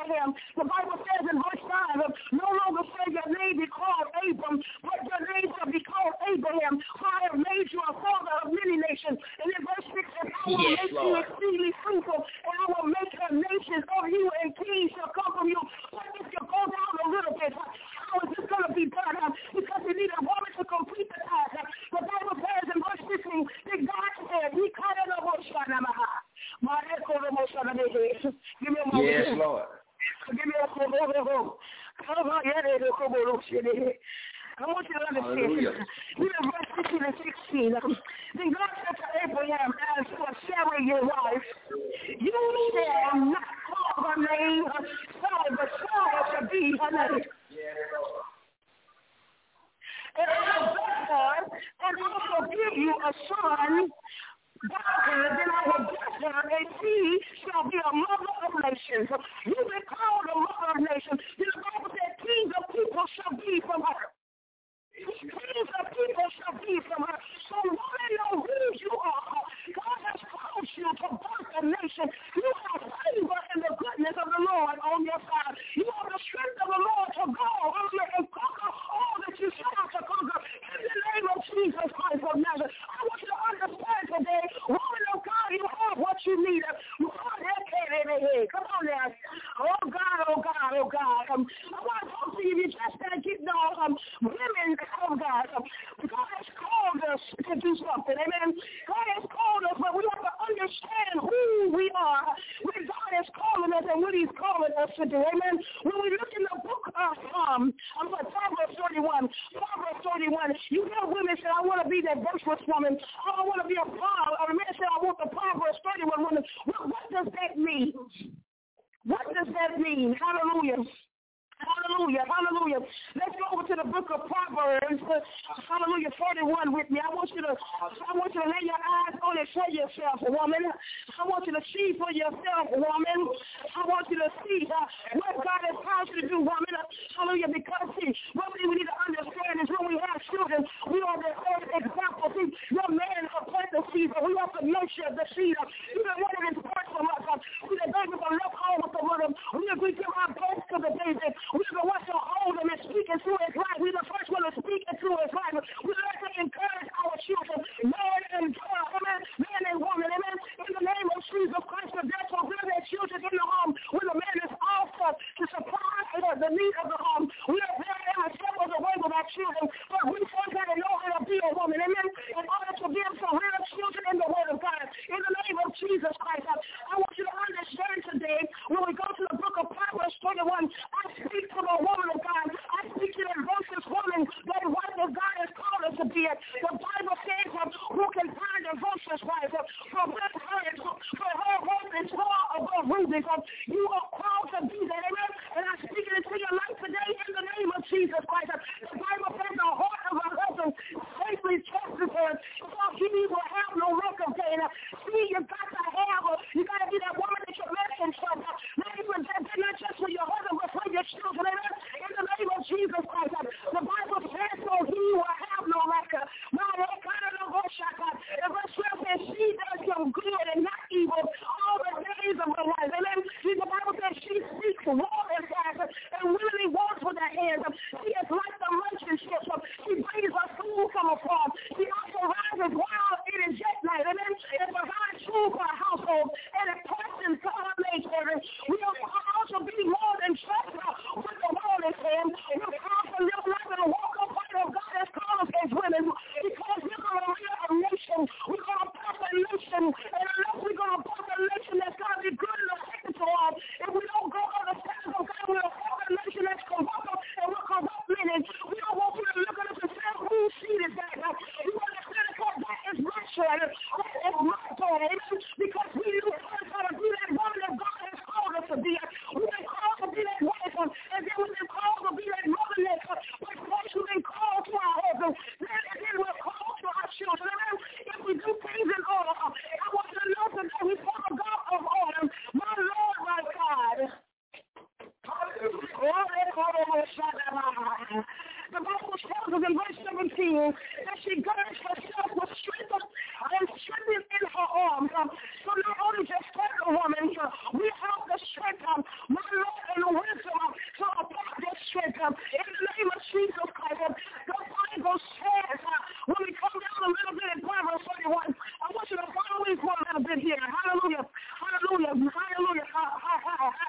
over you and peace shall come from you. But if you go down a little bit, how is this going to be done? Because we need a woman to complete the task. The Bible says in verse fifteen that God said, He cut it over. Give me a moment. Yes, Lord. Give me a moment. I want you to understand. Even verse fifteen and sixteen. Then God said to Abraham, as for Sarah your wife, you shall not call her name Sarah, but Sarah shall be her name. And I will bless her and also give you a son. God, then I will bless her, and she shall be a mother of nations. You've been called a mother of nations. The Bible said, kings of people shall be from her. Kings of people shall be from her. So woman, know who you are. God has called you to birth a nation. You have favor and the goodness of the Lord on your side. You have the strength of the Lord to go and conquer all that you shall to conquer. In the name of Jesus Christ of Nazareth, I want you to understand today, woman of God, you have what you need. Come on now. Oh God, oh God, oh God. Um, I want to talk to you. You just got to get down. Um, women, oh God. Um, God has called us to do something. Amen. God has called us, but we have to understand who we are, what God is calling us and what He's calling us to do. Amen. When we look in the book of um, I'm sorry, Proverbs thirty-one, Proverbs thirty-one, you know women say, I want to be that virtuous woman. I want to be a proud. A man said, I want the Proverbs thirty-one woman. What, what does that mean? What does that mean? Hallelujah. Hallelujah, hallelujah. Let's go over to the book of Proverbs, hallelujah, forty-one with me. I want you to, I want you to lay your eyes on it for yourself, woman. I want you to see for yourself, woman. I want you to see uh, what God has called you to do, woman. Hallelujah, because see, what we need to understand is when we have children, we are the first example. See, your man will plant the seed, but we have to nurture the seed. Even one of his parts from us, we the baby will love home with the mother. We agree to our best to the baby. We're the ones to hold him and speak into his life. We're the first one to speak into his life. We learn to encourage our children, man and girl, amen, man and woman, amen, in the name of Jesus Christ. But therefore, we're their children in the home when the man is offered to supply the need of the home. We are there every step of the way with our children, but we first got to know how to be a woman, amen, in order to be able to rear children in the word of God. In the name of Jesus Christ, I want you to understand today, when we go to the book of Proverbs twenty-one, I speak to the woman of God. I speak to that virtuous woman, that wife that God has called us to be. The Bible says, uh, who can find a virtuous wife? Uh, for her, for her hope is far above rubies. Uh, you are called to be that, amen? And I speak it into your life today in the name of Jesus Christ. Uh, the Bible says the heart of a husband safely trusts her, so he will have no record of gain. Uh, see, you got to have, uh, you got to be that woman that your man can trust. Uh, not even that, not just for your husband, but for your children. In the name of Jesus Christ, the Bible says so he will have no record. And verse twelve says she does some good and not evil all the days of her life. And then the Bible says she seeks war and fast and really wants with her hands. She is like the merchant ship. She brings her food from afar. She also rises while it is yet night. And then it provides food for her household and it portions to her maidservants. We will also be more than trust with the world is saying. We're called to live life and walk up what God has called us as women, because we're going to rear a nation. We're going to birth a nation. And unless we're going to birth a nation that's going to be good and effective to us, if we don't go on the steps of God, we're going to birth a nation that's corrupt and we're corrupt men. We don't want you to look at us and say, whose seed is that? You understand that that is my child. That is my daughter. Because we learn how to be that woman that God has called us to be. We've been called to be that wife, and then we've been called to be that mother that but first we've been called to our husband, then, and then we're called to our children. And if we do things in order, I want you to know that we serve a God of order. My Lord, my God. The Bible tells us in verse seventeen that she girds herself with strength and strength in her arms. Um, so not only just strength a woman, uh, we have the strength, um, my Lord, and the wisdom um, to apply that strength. Um, in the name of Jesus Christ, um, the Bible says, uh, when we come down a little bit in Proverbs thirty-one, I want you to follow me for a little bit here. Hallelujah, hallelujah, hallelujah, hallelujah.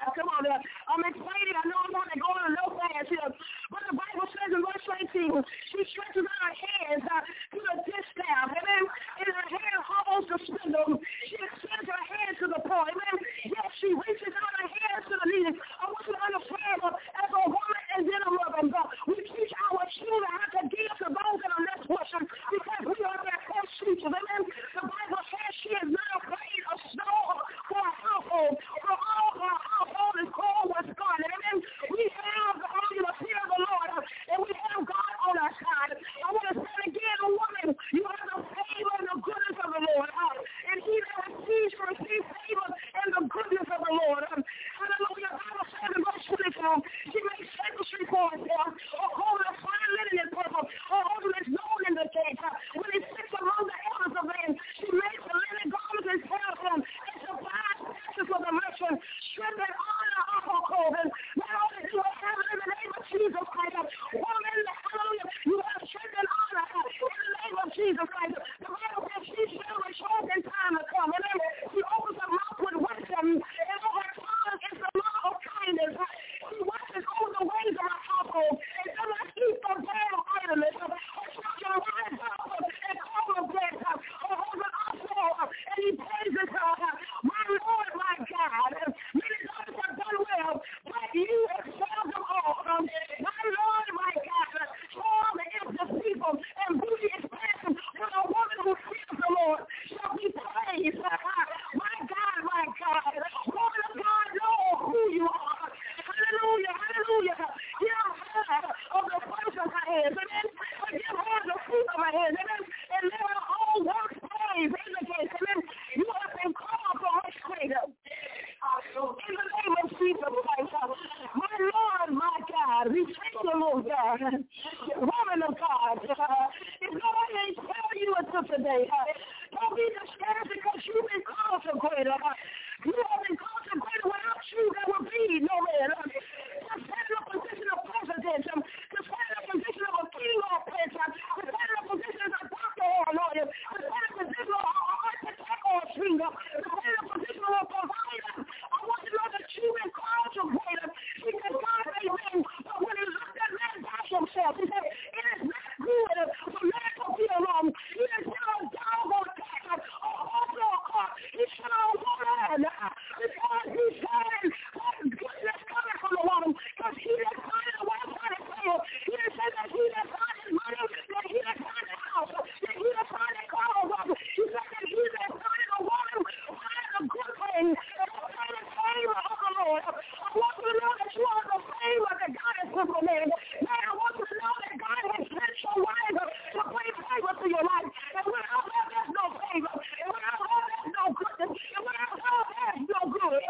God. Come on. Uh, I'm excited. I know I'm going to go on a low fast here. But the Bible says in verse eighteen, she stretches out her hands uh, to the distaff. Amen. And her hand holds the spindle. She extends her hands to the poor. Amen. Yes, she reaches out her hands to the needy. I want you to understand uh, as a woman and then a mother, God, we teach our children how to give to those that are less fortunate because we are their first teachers. Amen. The Bible says she is not afraid of snow for a household, for all her household is cold with scarlet. Amen. We have the the fear of the Lord, and we have God on our side. I want to say again, a woman, you have the favor and the goodness of the Lord. And he that receives will receive favor and the goodness of the Lord. Hallelujah. Bible says in verse twenty-two, she makes tapestry for herself, or hold a fine linen and purple, or hold is known in the gate. When he sits among the elders of men, she makes a linen garment and tells him, and supplies passes for the merchant, strength and honor of her clothing. Not only do I have it in the name of Jesus Christ, woman, hallelujah, you have strength and honor in the name of Jesus Christ. The Bible says she shall rejoice in time to come. And then she opens her mouth with wisdom, and on her tongue is the law of kindness. She watches over the ways of her household, and does not eat the bread of idleness. Her children rise up and call her blessed. Her husband also, and he praises her. My Lord, my God, many others have done well, but you excel them all. My Lord, my God, form is the people, and beauty is passing. But a woman who fears the Lord shall be praised. My God, my God, woman of God, know who you are. Hallelujah, hallelujah. Give her of the fruit of her hands, amen. Give her the fruit of her hands, amen. And let her whole work praise in the case, amen. You have been called for much greater. In the name of Jesus Christ, my Lord, my God, we thank you, Lord God. Woman of God, if nobody ain't tell you until today, don't be discouraged because you've been called to greater. You have been called to greater. Without you, there will be no man. To stand in a position of president, to stand in a position of a king or a prince, to stand in a position as a doctor or a lawyer, to stand in a position of an architect or a singer, to stand in a position of a provider. I want you to know that you've been called to greater. Because God may win, but when he looked at man by himself, he said, it is not good for man to be alone. He is not a dog or a cat or a horse or a car. He should have a woman. Because he said, goodness coming from the woman. Because he that find a wife find a fail. He didn't say that he that find his money, that he that find a house, that he that find a car or woman. He said that he that find a woman find a good thing and find a favor of the Lord. I want you to know that you are the favor that God has put for man. Man, I want you to know that God has sent your wife to bring favor to your life. And without her, there's no favor. And without her, there's no goodness. And without her, there's no good.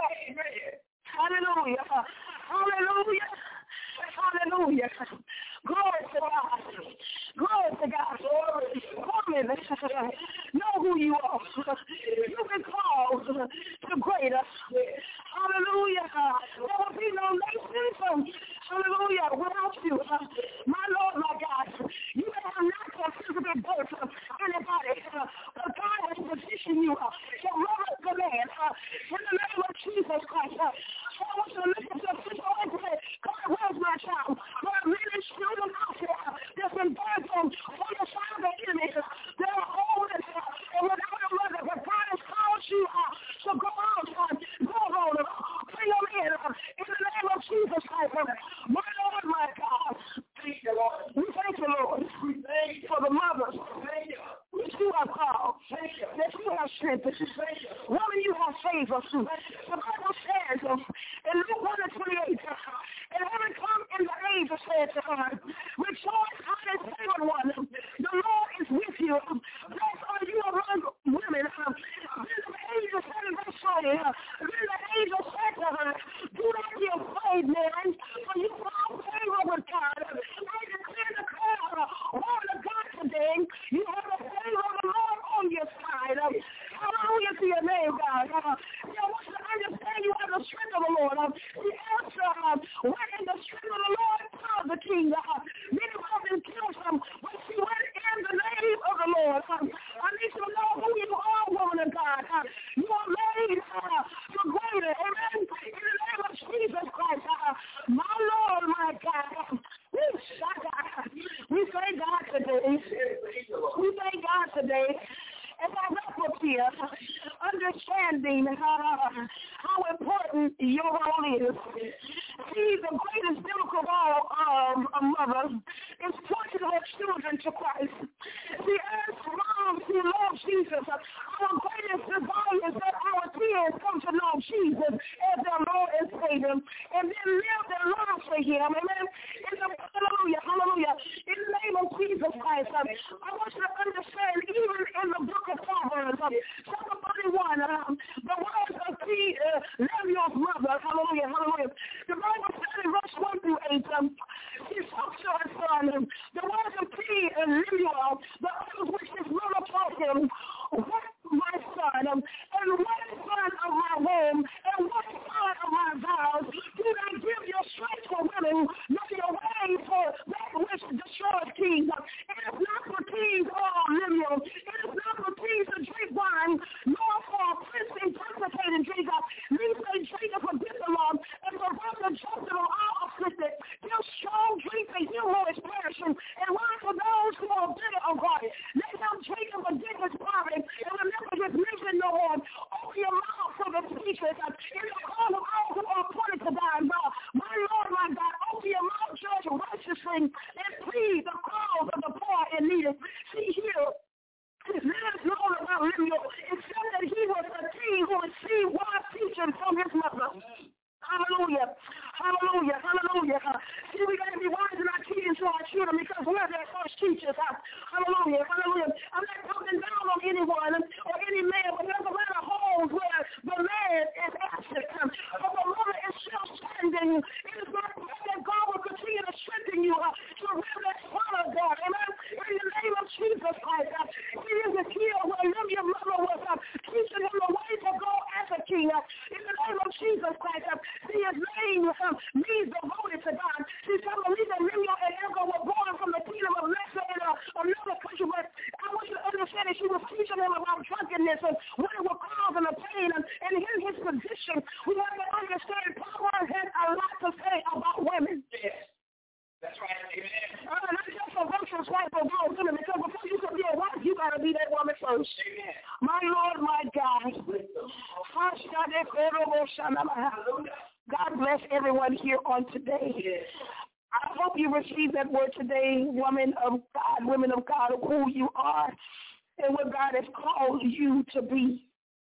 Hallelujah. Hallelujah. Hallelujah. Glory to God. Glory to God. Woman, know who you are. You've been called to greater. Hallelujah. There will be no nation, hallelujah, without you. My Lord, my God, you may have not physically birth anybody, but God has positioned you to love the man. In the name of Jesus Christ, I want you to look at your sister and say, God, where's my child? There are many children out there that's been birthed from the side of the enemy. They are old and, and without a mother, but God has called you uh, to go out, uh, go on, uh, bring them in, uh, in the name of Jesus Christ. Uh, my Lord, my God, thank you, Lord. We thank you, Lord, we thank you for the mothers which you have called, that you have strengthened. Woman, you have favor. The Bible says uh, in Luke one and twenty-eight, uh, and having come in the age of said to her, rejoice, highly favored one, the Lord is with you. Blessed are you among women. Uh, then the angel said in verse twenty, uh, then the angel said to her, do not be afraid, man, for you found favor with God. I declare the cloud, woman of God today, you have the favor of the Lord on your side. Uh, hallelujah to your name, God. Uh, you know, once you understand you have the strength of the Lord, uh, the answer, uh, when in the strength of the Lord, God the King, uh, many have been killed from, but she went in the name of the Lord. Uh, I need to know who you are, woman of God. Uh, you are made uh, for greater, amen. In the name of Jesus. See, the greatest biblical role of a mother is pointing her children to Christ. See, as moms who love Jesus, our greatest desire is that our kids come to know Jesus as their Lord and Savior, and then live their lives for Him. Amen. In the, hallelujah, hallelujah. In the name of Jesus Christ, um, I want you to understand, even in the book of Proverbs, um, chapter thirty-one, um, the words of King uh, Lemuel's mother, hallelujah, hallelujah. The Bible says in verse one through eight, um, she spoke to her son, um, the words of King uh, Lemuel, the others which his mother taught him, what my son, um, and what son of my womb, and what son of my vows, did I give your strength for women, not your ways for that which destroys kings. It is not for kings, oh Lemuel, it is not for kings to drink wine, nor for a prince intoxicating drink, least they drink of forbidden law, and for brother justice of all afflicted, give strong drink to you who is perishing, and wine for those who are bitter of heart. Let them drink of forgiveness poverty, and remember his mission no more. Open your mouth for the speechless, in the call of all who are appointed to die. My Lord, my God, open your mouth, judge righteously, and plead the cause of the poor and needy. See here, it's not known about Lemuel, except that he was a king who received wise teaching from his mother. Hallelujah. Hallelujah. Hallelujah. See, we got to be wise in our teaching to our children because we're their first teachers. Hallelujah. Hallelujah. I'm not talking down on anyone or any man, but there's a lot of homes where the man is absent, but the mother is still standing. It is my prayer that God will continue to strengthen you to live that son of God. Amen. In the name of Jesus Christ. He is a king where your mother was teaching him the way to go as a king. In the name of Jesus Christ. See, his name um, means devoted to God. See, some believe that Lemuel and Elkanah were born from the kingdom of Lesser in a, another country, but I want you to understand that she was teaching him about drunkenness and what it would cause and the pain. And, and in his position, we have to understand Proverbs has a lot to say about women. Yes. That's right. Amen. Uh, not just a virtuous wife or girl, women, because before you can be a wife, you got to be that woman first. Amen. My Lord, my God. God bless everyone here on today. Yes. I hope you receive that word today, women of God, women of God, of who you are and what God has called you to be.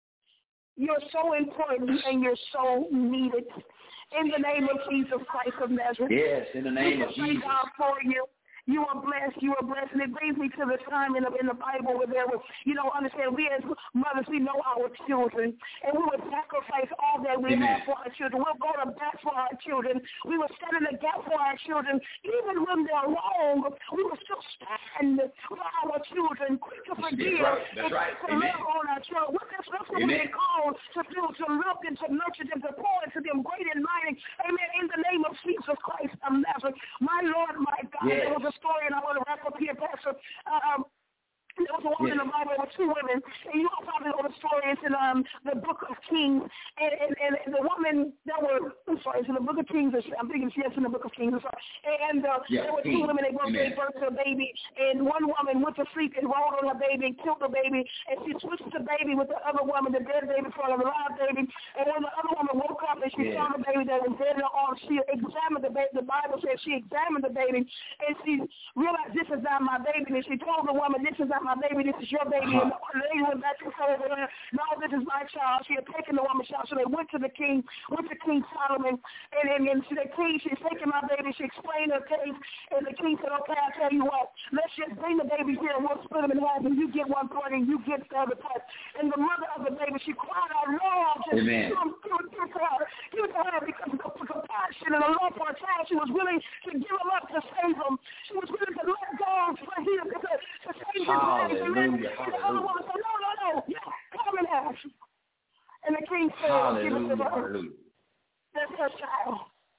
You're so important and you're so needed. In the name of Jesus Christ of Nazareth. Yes, in the name of Jesus. Thank God for you. You are blessed. You are blessed. And it brings me to the time in the, in the Bible where there was, you know, understand, we as mothers, we know our children. And we would sacrifice all that we Amen. have for our children. We'll go to bat for our children. We will stand in the gap for our children. Even when they're wrong, we will still stand for our children, quick to forgive. That's right. That's and right. to Amen. love on our children. What that's, that's what Amen. we're called to do, to love them, to nurture them, to pour into them great and mighty. Amen. In the name of Jesus Christ of Nazareth. My Lord, my God, yes. there was a story, and I want to wrap up here, Pastor. Uh, um, There was a woman yes. in the Bible with two women, and you all probably know the story. It's in um, the book of Kings, and, and, and the woman that were, I'm sorry, it's in the book of Kings. I'm thinking yes, in the book of Kings. I'm sorry. And uh, yes. there were two women, they both gave birth to a baby, and one woman went to sleep and rolled on her baby and killed the baby, and she switched the baby with the other woman, the dead baby for a live baby. And when the other woman woke up and she yes. saw the baby that was dead in her arms, she examined the baby. The Bible says she examined the baby, and she realized this is not my baby, and she told the woman, this is not my baby, this is your baby. Uh-huh. And the lady went back to her, no, this is my child. She had taken the woman's child, so they went to the king, went to King Solomon, and then and to the king, she's taking my baby, she explained her case, and the king said, okay, I'll tell you what, let's just bring the baby here, and we'll split them in half, and you get one part, and you get the other part. And the mother of the baby, she cried out loud, just give to her, give it to her, because of the compassion and the love for her child, she was willing to give him up to save him. She was willing to let go for him, to, to save his life. Hallelujah. And the other woman said, no, no, no, yeah, come and have. And the king said, give it to her. That's her child.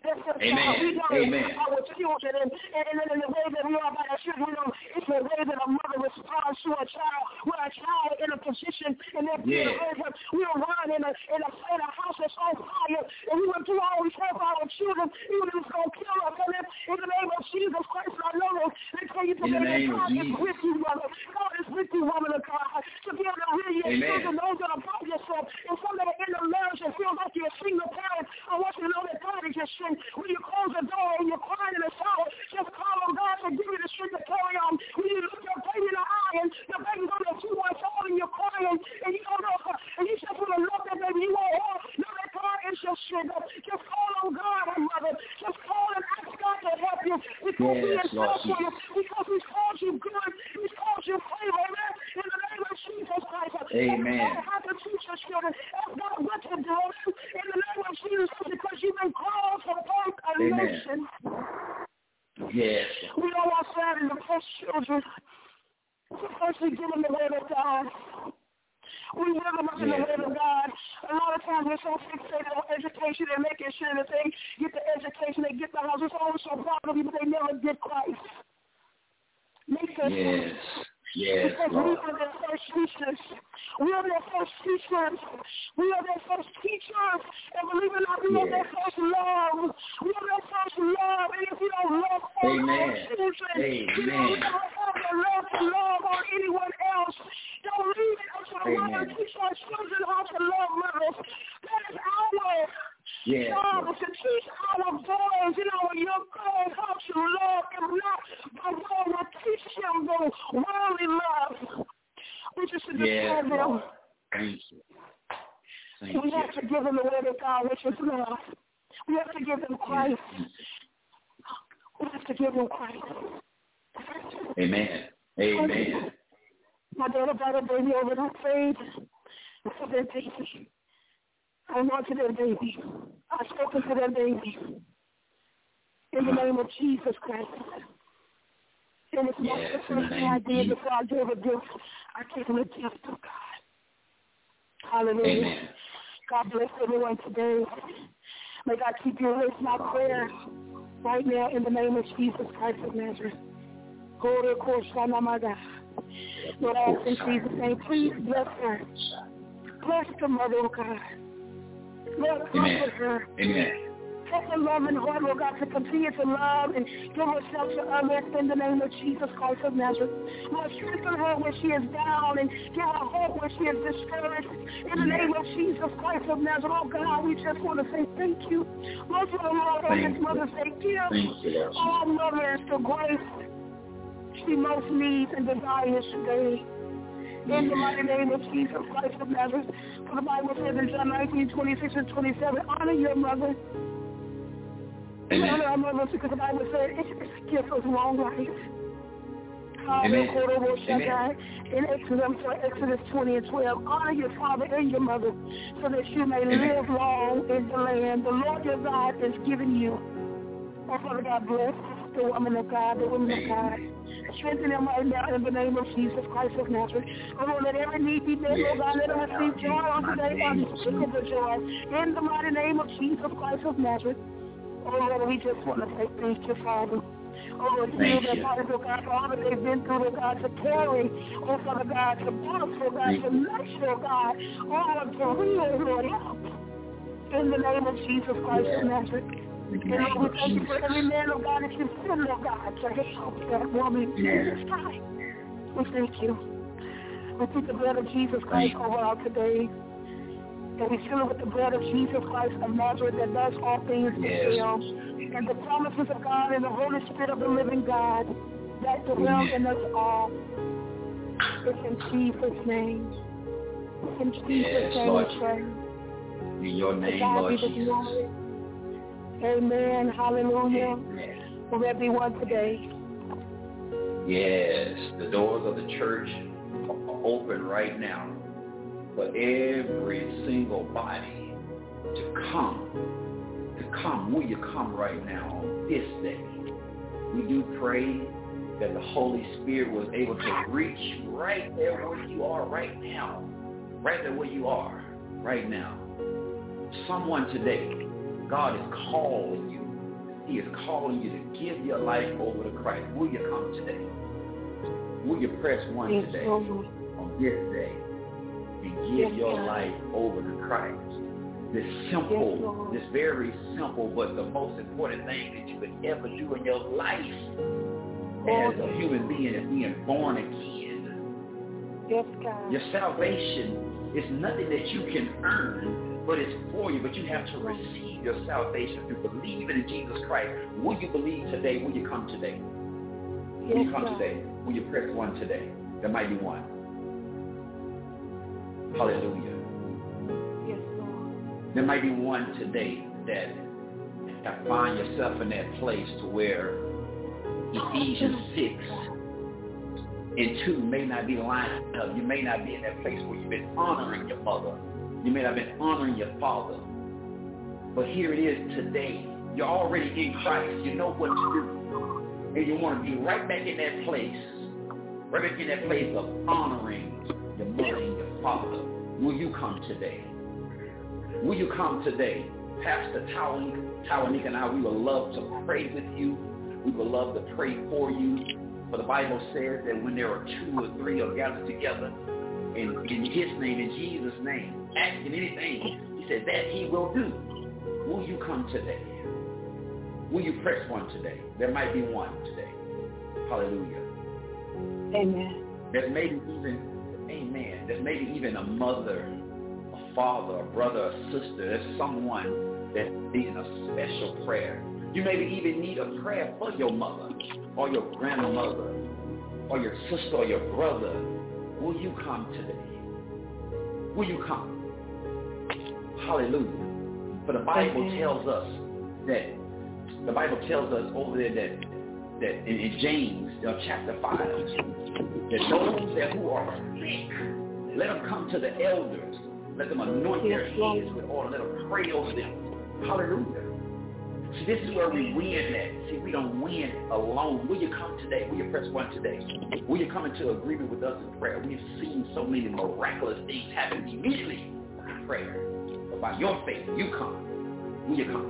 That's just Amen. how we know Amen. our children. And, and, and in the way that we are by our children, you know, it's the way that a mother responds to a child. When a child in a position and they're being Yeah. hurt, we'll run in a, in, a, in a house that's on fire. And we will do all we can for our children, even if it's going to kill us. And then, in the name of Jesus Christ, I know that they tell you today that God is with you, mother. God is with you, woman of God. To be able to hear your Amen. children, those that are by yourself, and some that are in the marriage and feel like you're a single parent, I want you to know that God is your strength. When you close the door and you're crying in the shower, just call on God to give you the strength to carry on. When you look your baby in the eye and your baby's only a few months old and you're crying and you don't know, and you just want to love that baby, you won't hold, know that God is your strength. Just call on God, my mother. Just call and ask God to help you because He Yes, is Lord for you, because He's called you good, He's called you favor, amen. In the name of Jesus Christ. Amen. Ask God how to teach your children. Ask God what to do. In the name of Jesus, because you've been called to birth a Amen. nation. Yes. We don't want to the first children. So first we give them the word of God. We live them up in the Yes. word of God. A lot of times we're so fixated on education and making sure that they get the education, they get the house. It's always so proud of you, but they never get Christ. Make that Yes. sense. Yes, Because Lord. we are their first teachers. We are their first teachers. We are their first teachers. And believe it or not, we are their Yes. first love. We are their first love. And if we don't love our Amen. children, we don't Amen. never have the love to love on anyone else. Don't leave it up to the Amen. mother. Teach our children how to love mothers. That is our Yes, job, Lord. is to teach our boys and our young girls how to love and not the world will teach them the worldly love, which is to Yes, destroy them. Lord. Thank you. Thank We you. have to give them the word of God, which is love. We have to give them Christ. We have to give them Christ. Amen. Amen. My daughter brought a baby over and I prayed for their baby. I wanted their baby. I spoke to their baby. In the name of Jesus Christ. And it's not Yes, the in the first thing name I of did Jesus. before I gave a gift. I gave them a gift to God. Hallelujah. Amen. God bless everyone today. May God keep you. It's my prayer right now in the name of Jesus Christ of Nazareth. Lord, I ask in Jesus' name, please bless her. Bless the mother, oh God. Lord, comfort her. Amen. Take her love and heart, Lord God, to continue to love and give herself to others in the name of Jesus Christ of Nazareth. Lord, strengthen her where she is down and give her hope where she is discouraged. In the name of Jesus Christ of Nazareth, oh God, we just want to say thank you. Lord, for the Lord on this Mother's Day, give all mothers the grace she most needs and desires today. In the mighty name of Jesus Christ of Nazareth. For the Bible says in John nineteen, twenty-six and twenty-seven, honor your mother. Amen. Honor our mothers because the Bible says it's, it's a gift of long life. Amen. Amen. In Exodus, Exodus twenty and twelve, honor your father and your mother so that you may Amen. live long in the land the Lord your God is giving you. Oh, Father God, bless the woman of God, the woman of God. Strengthen them right now in the name of Jesus Christ of Nazareth. Oh, Lord, let every need be met, Lord God. Let her receive joy on today, unspeakable joy. In the mighty name of Jesus Christ of Nazareth. Oh, Lord, we just want to say thank you, Father. Oh, Lord, heal their bodies, oh God, for all that they've been through, oh God, to carry, oh, Father God, to books, oh God, to nurture, oh God, oh, to real, Lord, help. In the name of Jesus Christ of Nazareth. And Lord, we thank you for every man of God that you send, oh God, to help that woman in this time. We thank you. We plead the blood of Jesus Christ over our today. And we seal it with the blood of Jesus Christ of Nazareth that does all things well. And the promises of God and the Holy Spirit of the living God that dwell in us all. It's in Jesus' name. It's in Jesus' Yes, name Lord. we pray. In your name, God Lord be the Jesus. glory. Amen. Hallelujah. Amen. For everyone today. Yes, the doors of the church are open right now for every single body to come. To come. Will you come right now on this day? We do pray that the Holy Spirit was able to reach right there where you are right now. Right there where you are right now. Someone today, God is calling you He is calling you to give your life over to Christ. Will you come today? Will you press one yes, today Lord. on this day and give yes, your God. life over to Christ? This simple, yes, this very simple, but the most important thing that you could ever do in your life oh, as a human being is being born again. Yes, God. Your salvation is nothing that you can earn, but it's for you. But you have to receive your salvation through believing in Jesus Christ. Will you believe today? Will you come today? Will yes, you come God. today? Will you press one today? There might be one. Hallelujah. Yes, Lord. There might be one today that, that find yourself in that place to where Ephesians six and two may not be lined up. You may not be in that place where you've been honoring your mother. You may not have been honoring your father. But here it is today. You're already in Christ. You know what to do. And you want to be right back in that place. Right back in that place of honoring your mother and your father. Will you come today? Will you come today? Pastor Tawanika and I, we would love to pray with you. We would love to pray for you. For the Bible says that when there are two or three are gathered together in, in his name, in Jesus' name, asking anything, he said that he will do. Will you come today? Will you press one today? There might be one today. Hallelujah. Amen. There's maybe even, amen, there's maybe even a mother, a father, a brother, a sister. There's someone that needs a special prayer. You maybe even need a prayer for your mother or your grandmother or your sister or your brother. Will you come today? Will you come? Hallelujah. For the Bible Amen. tells us that, the Bible tells us over there that, that in, in James uh, chapter five, that those that who are sick, let them come to the elders. Let them anoint yes, their heads with oil. Let them pray over them. Hallelujah. See, this is where we win at. See, we don't win alone. Will you come today? Will you press one today? Will you come into agreement with us in prayer? We've seen so many miraculous things happen immediately in prayer. But by your faith, you come. Will you come?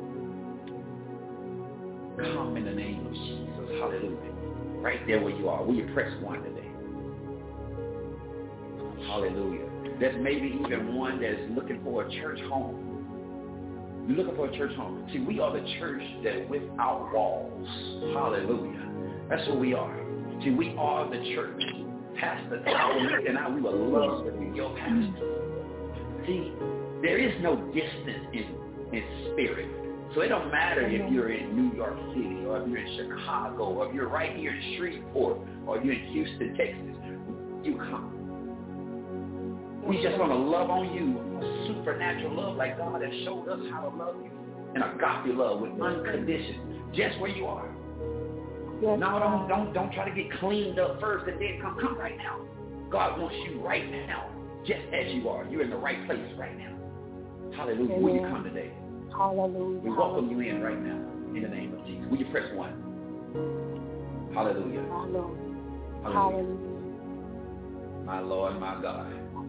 Come in the name of Jesus. Hallelujah. Right there where you are. Will you press one today? Hallelujah. There's maybe even one that's looking for a church home. You're looking for a church home. See, we are the church that without walls. Hallelujah. That's what we are. See, we are the church. Pastor Tawanika and I, we would love to be your pastor. See, there is no distance in, in spirit. So it don't matter if you're in New York City or if you're in Chicago or if you're right here in Shreveport or you're in Houston, Texas. You come. We just want to love on you, a supernatural love like God has showed us how to love you. An agape love with unconditioned, just where you are. Yes, no, don't, don't, don't try to get cleaned up first and then come, come right now. God wants you right now, just as you are. You're in the right place right now. Hallelujah. Amen. Will you come today? Hallelujah. We welcome you in right now in the name of Jesus. Will you press one? Hallelujah. Hallelujah. Hallelujah. My Lord, my God.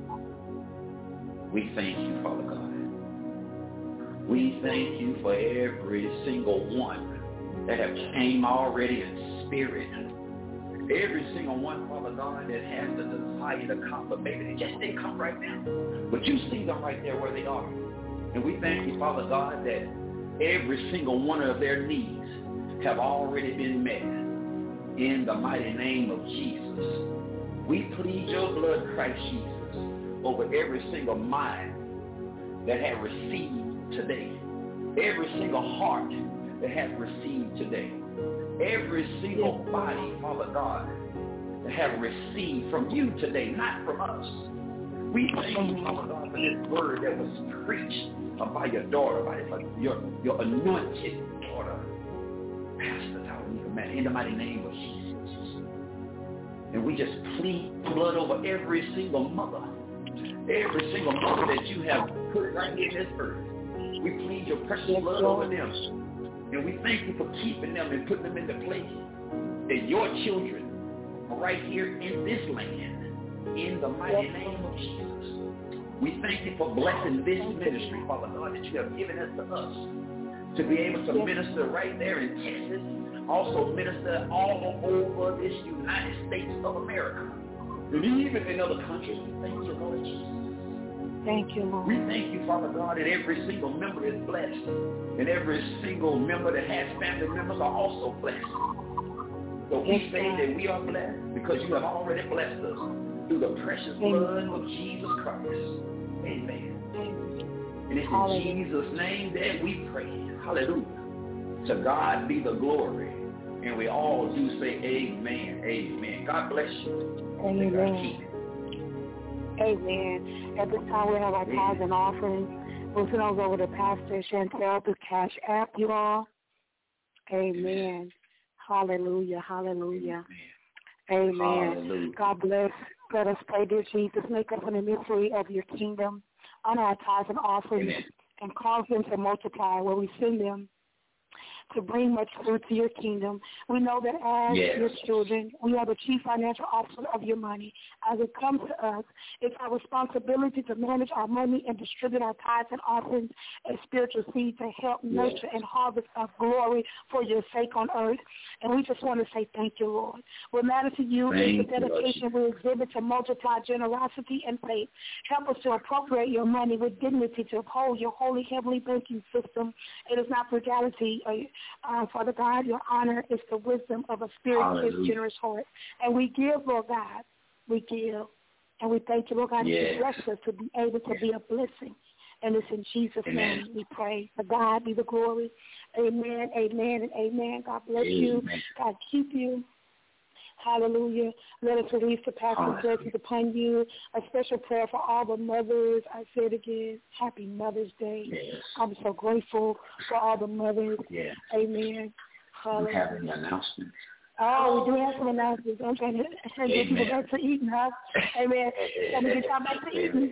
We thank you, Father God. We thank you for every single one that have came already in spirit. Every single one, Father God, that has the desire to come, but maybe they just didn't come right now. But you see them right there where they are. And we thank you, Father God, that every single one of their needs have already been met in the mighty name of Jesus. We plead your blood, Christ Jesus, over every single mind that has received today, every single heart that has received today, every single body, Father God, that have received from you today, not from us. We thank you, Father God, for this word that was preached by your daughter, by your, your anointed daughter, Pastor Tawanika, man, in the mighty name of Jesus. And we just plead blood over every single mother, every single mother that you have put right here in this earth. We plead your precious blood over them. And we thank you for keeping them and putting them into place. That your children are right here in this land, in the mighty name of Jesus. We thank you for blessing this ministry, Father God, that you have given us to us. to be able to yes. minister right there in Texas, also minister all over this United States of America, and even in other countries. We thank you, Lord Jesus. Thank you, Lord. We thank you, Father God, that every single member is blessed, and every single member that has family members are also blessed. So we yes, say God. that we are blessed because you have already blessed us through the precious Amen. blood of Jesus Christ. Amen. Amen. And it's Hallelujah. in Jesus' name that we pray. Hallelujah. To God be the glory. And we all do say amen. Amen. God bless you. Amen. God keep you. Amen. At this time, we have our tithes and offerings. We'll turn those over to Pastor Chantel through Cash App, you all. Amen. Amen. Hallelujah. Hallelujah. Amen. Amen. Hallelujah. God bless. Let us pray, dear Jesus. Make us in the mystery of your kingdom. Honor our tithes and offerings. Amen. And cause them to multiply where we send them, to bring much fruit to your kingdom. We know that as yes. your children, we are the chief financial officer of your money. As it comes to us, it's our responsibility to manage our money and distribute our tithes and offerings as spiritual seed to help nurture yes. and harvest of glory for your sake on earth. And we just want to say thank you, Lord. We're mad to you in the dedication we exhibit to multiply generosity and faith. Help us to appropriate your money with dignity to uphold your holy heavenly banking system. It is not frugality, Uh, Father God, your honor is the wisdom of a spirit-filled, generous heart. And we give, Lord God, we give. And we thank you, Lord God, yes. that you bless us to be able to yes. be a blessing. And it's in Jesus' Amen. Name we pray. For God be the glory. Amen, amen, and amen. God bless amen. You. God keep you. Hallelujah. Let us release the pastor's blessings upon you. A special prayer for all the mothers. I say it again. Happy Mother's Day. Yes. I'm so grateful for all the mothers. Yes. Amen. Hallelujah. You have any announcements? Oh, we do have some announcements. I'm trying to get people back to eating, huh? Amen. Trying to get y'all back to eating.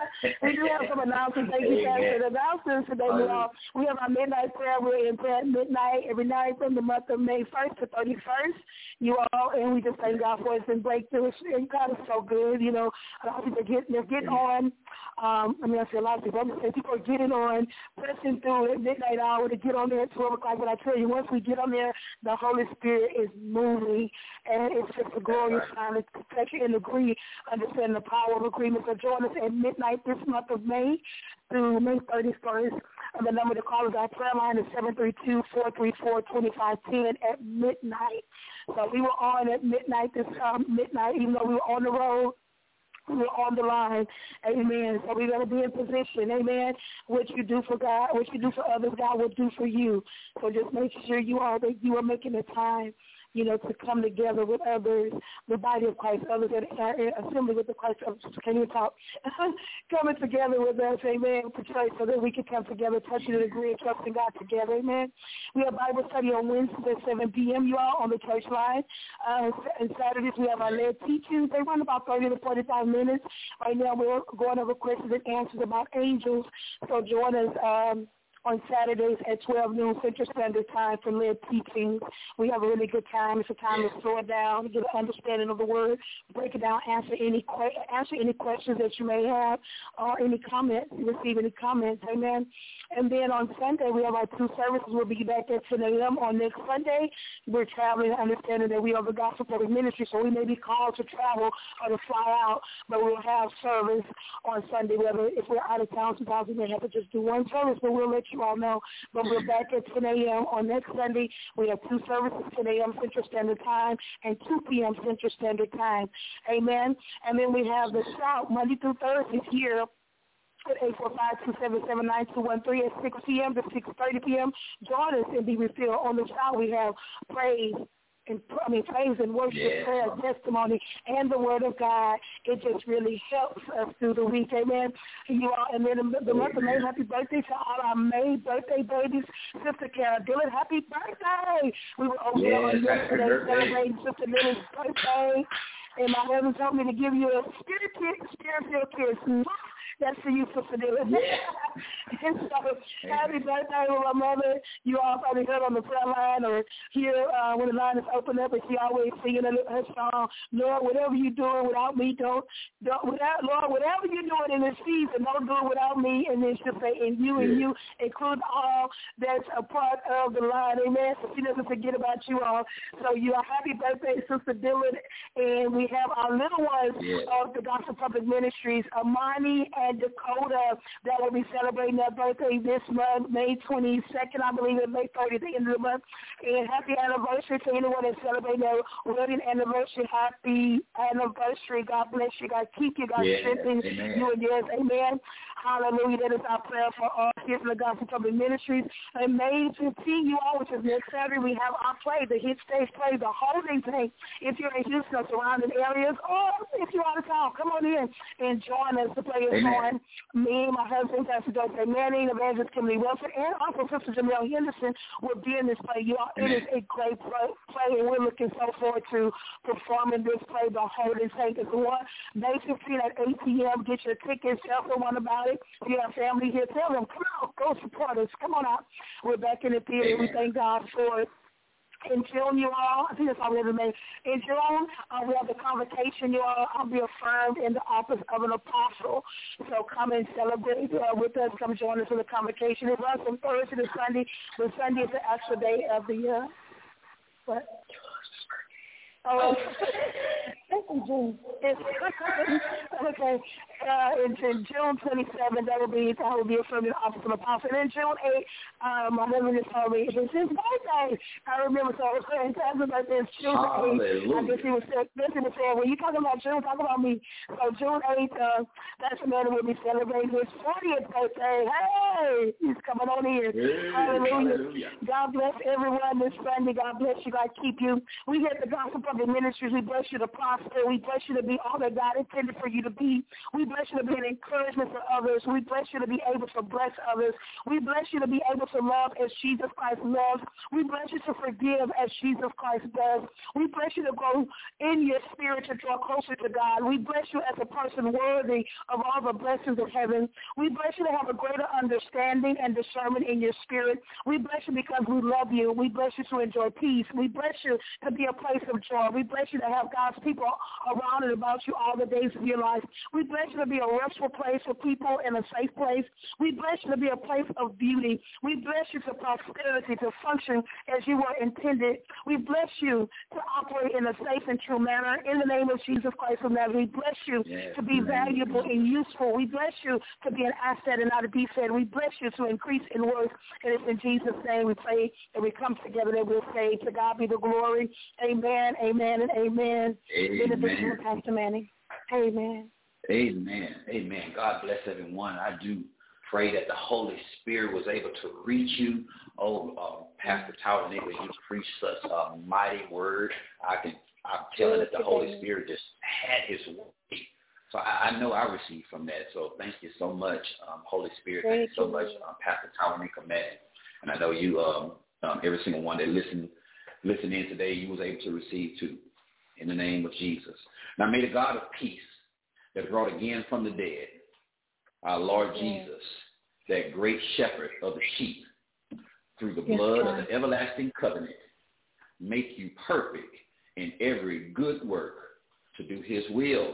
We do have some announcements. Thank you, Pastor. The announcements today, we, all, we have our midnight prayer. We're in prayer at midnight every night from the month of May first to thirty-first. You all, and we just thank God for it. It's been breakthrough. And God is so good. You know, a lot of people are getting, they're getting on. Um, I mean, I say a lot of people. I'm just saying people are getting on, pressing through at midnight hour to get on there at twelve o'clock. But I tell you, once we get on there, the Holy Spirit is moving, and it's just a glorious time to touch and agree, understand the power of agreement. So join us at midnight this month of May through May thirty-first. And the number to call is our prayer line is seven three two, four three four, two five one zero at midnight. So we were on at midnight this um, midnight, even though we were on the road. We're on the line, amen. So we're going to be in position, amen. What you do for God, what you do for others, God will do for you. So just make sure you are that you are making the time, you know, to come together with others, the body of Christ, others that are assembly with the Christ. Can you talk? Coming together with us, amen, for church, so that we can come together, touching and agreeing, trusting God together, amen. We have Bible study on Wednesdays at seven p.m., you all, on the church line. Uh, and Saturdays, we have our led teachings. They run about thirty to forty-five minutes. Right now, we're going over questions and answers about angels. So join us um, on Saturdays at twelve noon Central Standard Time for led teachings. We have a really good time. It's a time to slow it down, get an understanding of the word, break it down, answer any que- answer any questions that you may have, or any comments, receive any comments. Amen. And then on Sunday, we have our two services. We'll be back at ten a.m. on next Sunday. We're traveling, understanding that we are the Gospel Public Ministry, so we may be called to travel or to fly out, but we'll have service on Sunday. Whether if we're out of town, sometimes we may have to just do one service, but we'll let you all know. But we're back at ten a.m. on next Sunday. We have two services, ten a.m. Central Standard Time and two p.m. Central Standard Time. Amen. And then we have the shout Monday through Thursday here at eight four five, two seven seven, nine two one three at six p.m. to six thirty p.m. Join us and be refilled. On the shout we have praise. And, I mean, praise and worship, yes. prayer, testimony, and the Word of God. It just really helps us through the week, amen. You all, and then the, the month of May, happy birthday to all our May birthday babies. Sister Carol Dillon, happy birthday. We were over yes, on yesterday celebrating Sister Lily's birthday. And my husband told me to give you a spirit kiss, spirit-filled kiss. That's for you, Sister Dylan. Yeah. And so, happy birthday to my mother. You all probably heard on the prayer line or hear uh, when the line is open up, and she always singing her song, Lord, whatever you're doing without me, don't, don't without, Lord, whatever you're doing in this season, don't do it without me. And then she'll say, and you, and you, include all that's a part of the line. Amen. So she doesn't forget about you all. So you are happy birthday, Sister Dylan. And we have our little ones yeah. of the Gospel Public Ministries, Amani and Dakota, that will be celebrating their birthday this month, May twenty-second, I believe, and May thirtieth, the end of the month. And happy anniversary to anyone that's celebrating their wedding anniversary. Happy anniversary. God bless you. God keep you. God yeah. strengthen Amen. you and yours. Amen. Hallelujah. That is our prayer for all kids in the Gospel Public Ministries. And May fifteenth, you all, which is next Saturday, we have our play, the Hit Stage Play, the Holding Tank. If you're in Houston or surrounding areas, or if you're out of town, come on in and join us. The play is on. Me, my husband, Pastor Joseph Manning, Evangelist Kimberly Wilson, and also Sister Jamel Henderson will be in this play. You all, it is a great play, and we're looking so forward to performing this play, the Holding Tank. It's one May fifteenth at eight p.m. Get your tickets. Tell someone about it. If you have family here, tell them, come on, go support us. Come on out. We're back in the theater. Amen. We thank God for it. In June, you all, I think that's all we have to make. In June, uh, we have the convocation, you all. I'll be affirmed in the office of an apostle. So come and celebrate uh, with us. Come join us in the convocation. It runs from Thursday to Sunday, but Sunday is the actual day of the year. What? Oh, it's in June. It's, okay. Uh, it's in June twenty-seventh. That will be that will be affirmed in the office of apostle. And then June eighth, um, my husband just told me it's his birthday. I remember, so I was saying, happy birthday. It's June eighth. I guess he was listening to say, well, you talking about June, talk about me. So June eighth, uh, that's the man who will be celebrating his fortieth birthday. Hey, he's coming on here. Hey, hallelujah. hallelujah. God bless everyone this Sunday. God bless you. God keep you. We get the Gospel Public Ministries. We bless you to prosper. We bless you to be all that God intended for you to be. We bless you to be an encouragement for others. We bless you to be able to bless others. We bless you to be able to love as Jesus Christ loves. We bless you to forgive as Jesus Christ does. We bless you to go in your spirit to draw closer to God. We bless you as a person worthy of all the blessings of heaven. We bless you to have a greater understanding and discernment in your spirit. We bless you because we love you. We bless you to enjoy peace. We bless you to be a place of joy. We bless you to have God's people around and about you all the days of your life. We bless you to be a restful place for people in a safe place. We bless you to be a place of beauty. We bless you to prosperity, to function as you were intended. We bless you to operate in a safe and true manner. In the name of Jesus Christ of Nazareth, we bless you yes, to be valuable and useful. We bless you to be an asset and not a defect. We bless you to increase in worth. And it's in Jesus' name we pray and we come together that we'll say, to God be the glory. Amen, amen, and amen. Amen. Benediction of Pastor Manning. Amen. Amen. Amen. God bless everyone. I do pray that the Holy Spirit was able to reach you. Oh, uh, Pastor Tyler Nicholas, you preached such a mighty word. I can, I'm telling that the Holy Spirit just had his way. So I, I know I received from that. So thank you so much, um, Holy Spirit. Thank, thank you so much, um, Pastor Tyler Nicholas. And I know you, um, um, every single one that listened, listened in today, you was able to receive too. In the name of Jesus. Now may the God of peace that brought again from the dead our Lord yes. Jesus, that great shepherd of the sheep, through the yes, blood God. of the everlasting covenant, make you perfect in every good work to do his will,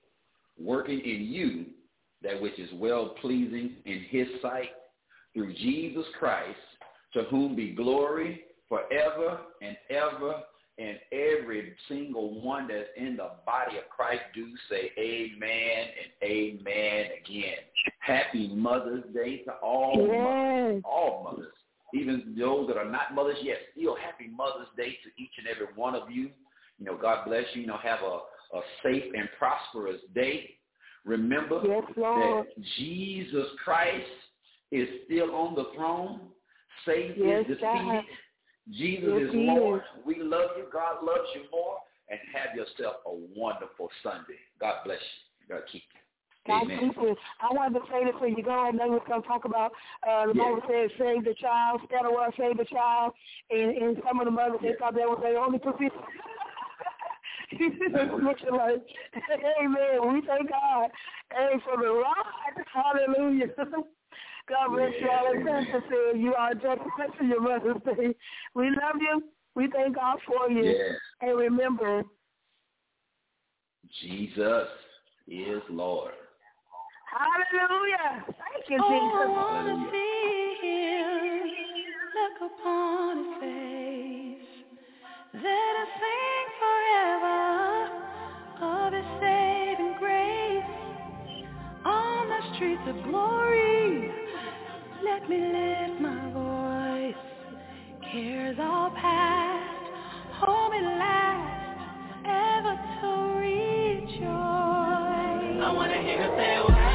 working in you that which is well-pleasing in his sight, through Jesus Christ, to whom be glory forever and ever. And every single one that's in the body of Christ do say amen and amen again. Happy Mother's Day to all yes. mothers, all mothers. Even those that are not mothers yet, still happy Mother's Day to each and every one of you. You know, God bless you. You know, have a, a safe and prosperous day. Remember yes, Lord. that Jesus Christ is still on the throne. Satan yes, is defeated. God. Jesus yes, is Lord. Is. We love you. God loves you more. And have yourself a wonderful Sunday. God bless you. God keep you. God Amen. keep you. I wanted to say this before you go. I know we're going to talk about uh, the yes. Bible says save the child, stand away, save the child. And, and some of the mothers, yes. they thought that was their only position. Looking like, amen. We thank God, hey, for the rod. Hallelujah. God bless you all. As Pastor said, you are just for your Mother's Day. We love you. We thank God for you. Yes. And remember, Jesus is Lord. Hallelujah. Thank you, Jesus. Oh, I want to see him. Look upon his face. Let us sing forever of his saving grace. On the streets of glory, let me lift my voice. Cares all past, hold me last, ever to rejoice. I want to hear her say, well,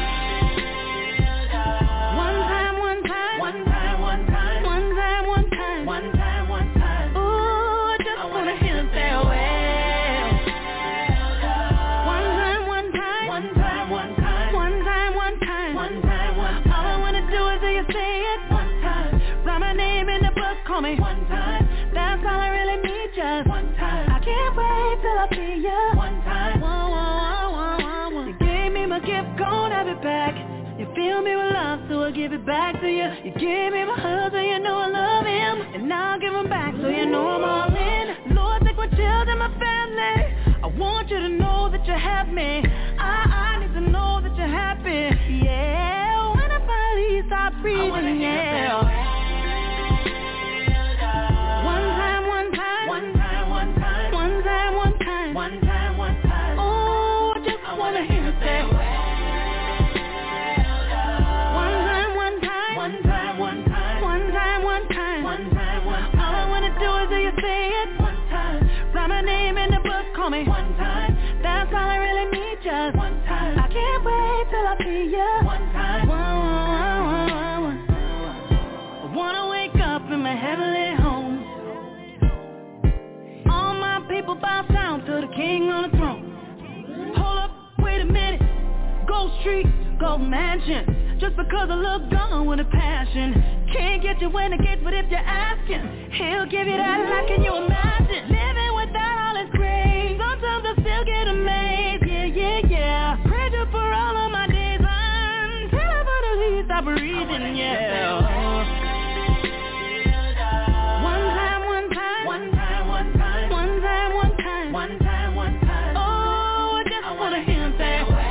one time, one time, one time, one time, one time, one time, one time, one time. Ooh, I just want to hear her say, well, one time, one time, one time, one time, one time, one time, one time, one time. All I want to do is hear you say it one time. Write my name in the book, call me one time. That's all I really need, just one time. I can't wait till I see you one time. Whoa, whoa, whoa, whoa, whoa. You gave me my gift, gon' have it back. You fill me with love, so I give it back to you. You gave me my husband, so you know I love him. And now I'll give him back, so you know I'm all in. Lord, take my children, my family. I want you to know that you have me. I, I need to know that you're happy. Yeah, when I finally stop breathing, yeah. One time, one time, one time, one time, one time, one time, one time, one time. Oh, I just wanna hear you say, one time, one time, one time, one time, one time, one time, one time, one time. All I wanna do is hear you say it one time. Write my name in the book, call me one time. That's all I really need, just one time. I can't wait till I see you one time. One, one, one, one, one. I wanna wake up in my heavenly home. All my people bow down to the King on the throne. Hold up, wait a minute. Gold Street, Gold Mansion. Just because I look gone with a passion. Can't get you in the gates, but if you're asking, he'll give you that life, can you imagine? Living without all his grace. Sometimes I still get amazed, yeah, yeah, yeah. Praise you for all of my days until I finally stop breathing, yeah. One time, one time, one time, one time, one time, one time, one time, one time. Oh, I just wanna hear him say, oh.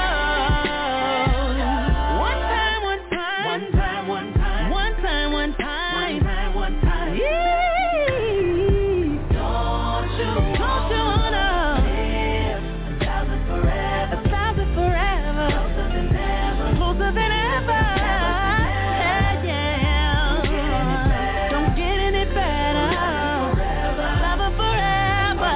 One time, one time, one time, one time, one time, one time, one time, one time. Yeah. Don't you, don't you wanna live a thousand forever, a thousand forever, closer than ever, closer than ever. Yeah, yeah. Don't get any better. Love her forever.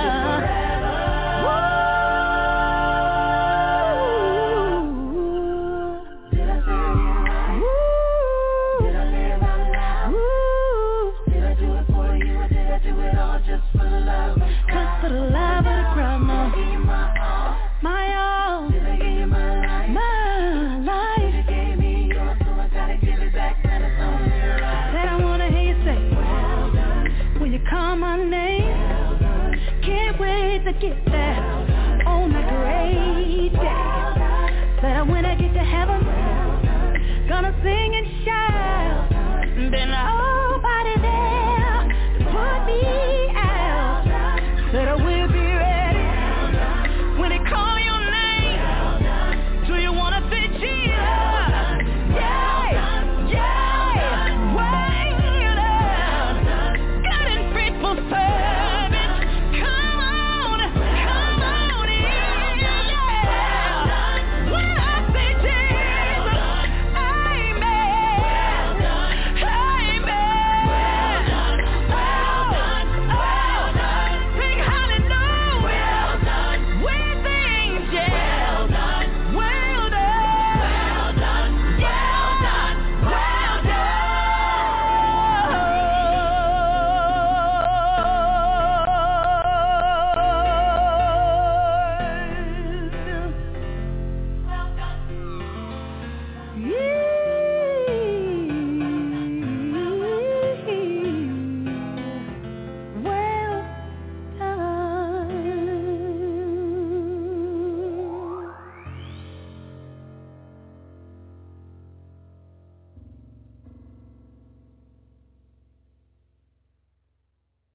Woo. Did I say it right? Woo. Did I live out loud? Woo. Did I do it for you or did I do it all just for the love? Just for the love of the crowd, no. Did I give you my all? My all. Did I give you my life? My life. You gave me yours, so I gotta give it back when it's only right. Said I wanna hear you say, well done. When you call my name, well done. Can't wait to get that.